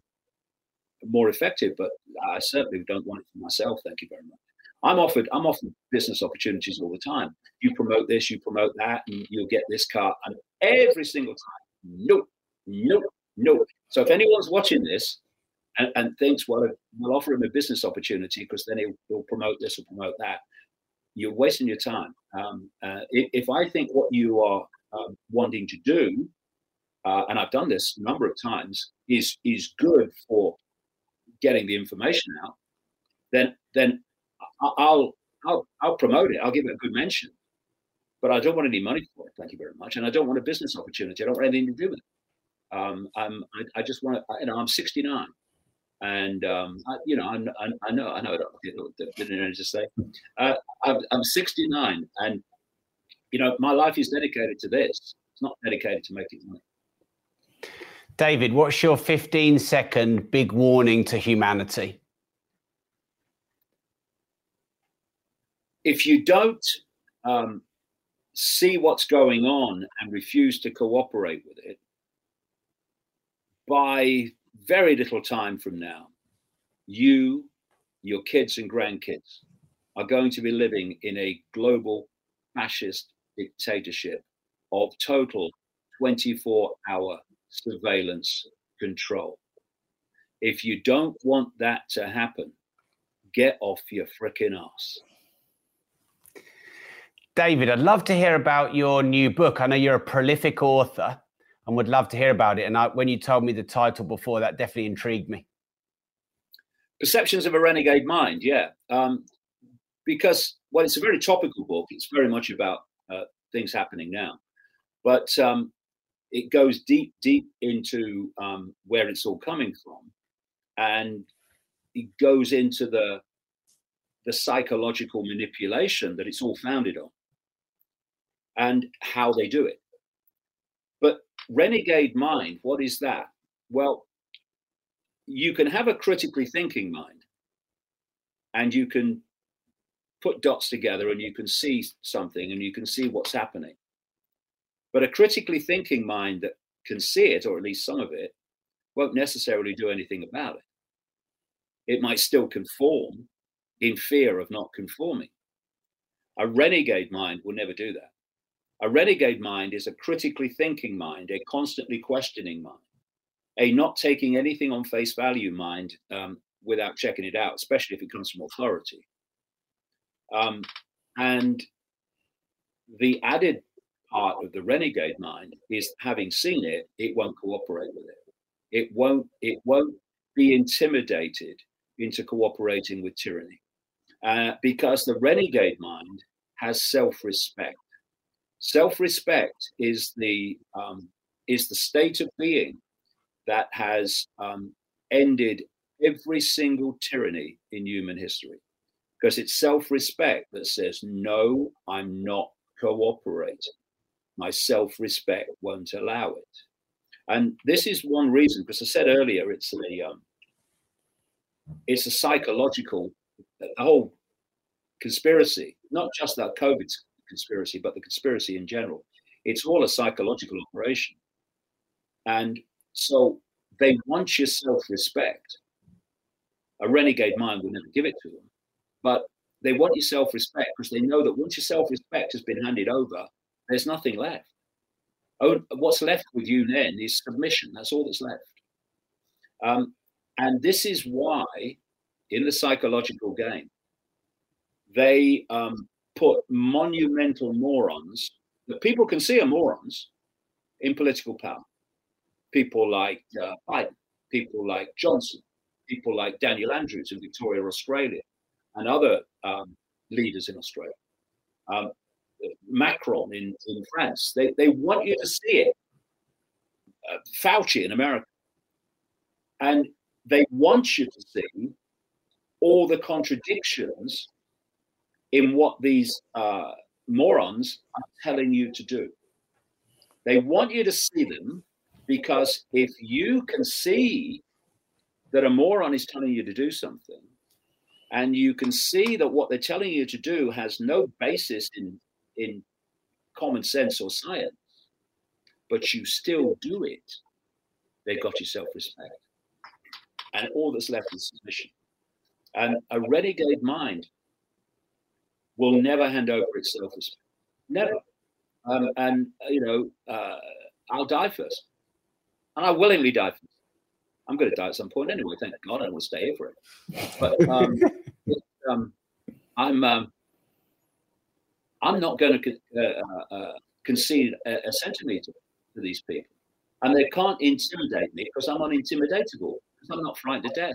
effective. But I certainly don't want it for myself. Thank you very much. I'm offered business opportunities all the time. You promote this, you promote that, and you'll get this car. And every single time, nope. So if anyone's watching this and thinks, well, we'll offer him a business opportunity because then he'll promote this or promote that, you're wasting your time. If I think what you are wanting to do, and I've done this a number of times, is good for getting the information out, then I'll promote it. I'll give it a good mention, but I don't want any money for it. Thank you very much. And I don't want a business opportunity. I don't want anything to do with it. I just want to. I'm 69, and I know I didn't just say. I'm 69, and my life is dedicated to this. It's not dedicated to making money. David, what's your 15-second big warning to humanity? If you don't see what's going on and refuse to cooperate with it, by very little time from now, you your kids and grandkids are going to be living in a global fascist dictatorship of total 24-hour surveillance control. If you don't want that to happen, get off your frickin' ass. David, I'd love to hear about your new book. I know you're a prolific author and would love to hear about it. And when you told me the title before, that definitely intrigued me. Perceptions of a Renegade Mind, yeah. Because, well, it's a very topical book. It's very much about things happening now. But it goes deep into where it's all coming from. And it goes into the psychological manipulation that it's all founded on and how they do it. But renegade mind, what is that? Well, you can have a critically thinking mind and you can put dots together and you can see something and you can see what's happening. But a critically thinking mind that can see it, or at least some of it, won't necessarily do anything about it. It might still conform in fear of not conforming. A renegade mind will never do that. A renegade mind is a critically thinking mind, a constantly questioning mind, a not taking anything on face value mind without checking it out, especially if it comes from authority. And the added part of the renegade mind is, having seen it, it won't cooperate with it. It won't be intimidated into cooperating with tyranny, because the renegade mind has self-respect. Self-respect is the state of being that has ended every single tyranny in human history, because it's self-respect that says, no, I'm not cooperating. My self-respect won't allow it. And this is one reason, because I said earlier, it's a psychological, the whole conspiracy, not just that COVID conspiracy, but the conspiracy in general. It's all a psychological operation. And so they want your self-respect. A renegade mind will never give it to them, but they want your self-respect because they know that once your self-respect has been handed over, there's nothing left. What's left with you then is submission. That's all that's left. And this is why, in the psychological game, they put monumental morons that people can see are morons in political power. People like Biden, people like Johnson, people like Daniel Andrews in Victoria, Australia, and other leaders in Australia. Macron in France. They want you to see it. Fauci in America. And they want you to see all the contradictions in what these morons are telling you to do. They want you to see them because if you can see that a moron is telling you to do something, and you can see that what they're telling you to do has no basis in common sense or science, but you still do it, they've got your self-respect. And all that's left is submission. And a renegade mind will never hand over its self-respect. Never. I'll die first. And I willingly die first. I'm going to die at some point anyway, thank God. I don't want to stay here for it. But I'm not going to concede a centimeter to these people. And they can't intimidate me because I'm unintimidatable, because I'm not frightened to death.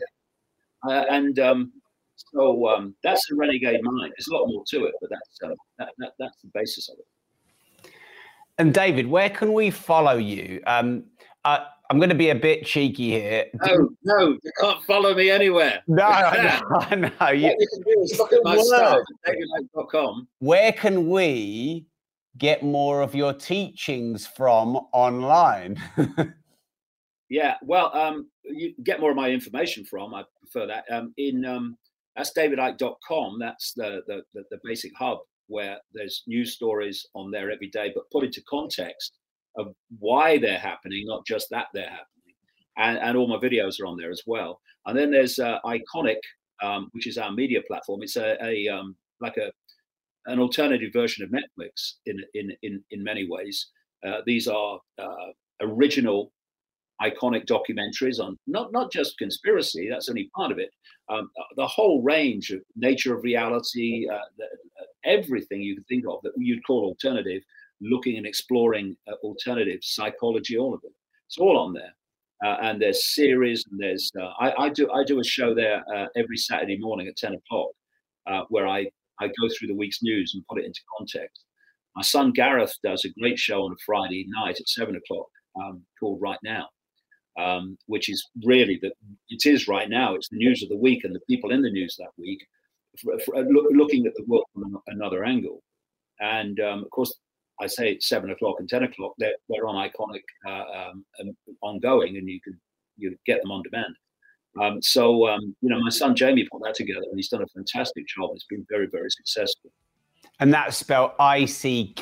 So that's a renegade mind. There's a lot more to it, but that's the basis of it. And David, where can we follow you? I'm going to be a bit cheeky here. No, you can't follow me anywhere. No. What you can do is look at my stuff at davidlight.com. Where can we get more of your teachings from online? Yeah, well, you get more of my information from, I prefer that, that's davidlight.com. That's the basic hub where there's news stories on there every day, but put into context of why they're happening, not just that they're happening. And all my videos are on there as well. And then there's Iconic, which is our media platform. It's an alternative version of Netflix in many ways. These are original, iconic documentaries on not just conspiracy. That's only part of it. The whole range of nature of reality, everything you can think of that you'd call alternative, looking and exploring alternative psychology, all of it. It's all on there. And there's series, and there's I do a show there every Saturday morning at 10 o'clock, where I go through the week's news and put it into context. My son Gareth does a great show on a Friday night at 7 o'clock called Right Now, which is really it is right now. It's the news of the week and the people in the news that week, looking at the world from another angle. And of course, I say 7 o'clock and 10 o'clock. They're on Iconic ongoing, and you get them on demand. My son Jamie put that together, and he's done a fantastic job. It's been very, very successful. And that's spelled ICKONIC.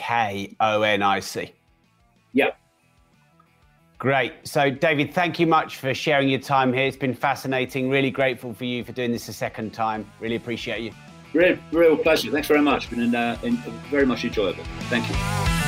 Yeah. Great. So, David, thank you much for sharing your time here. It's been fascinating. Really grateful for you for doing this a second time. Really appreciate you. Real pleasure. Thanks very much. Been very much enjoyable. Thank you.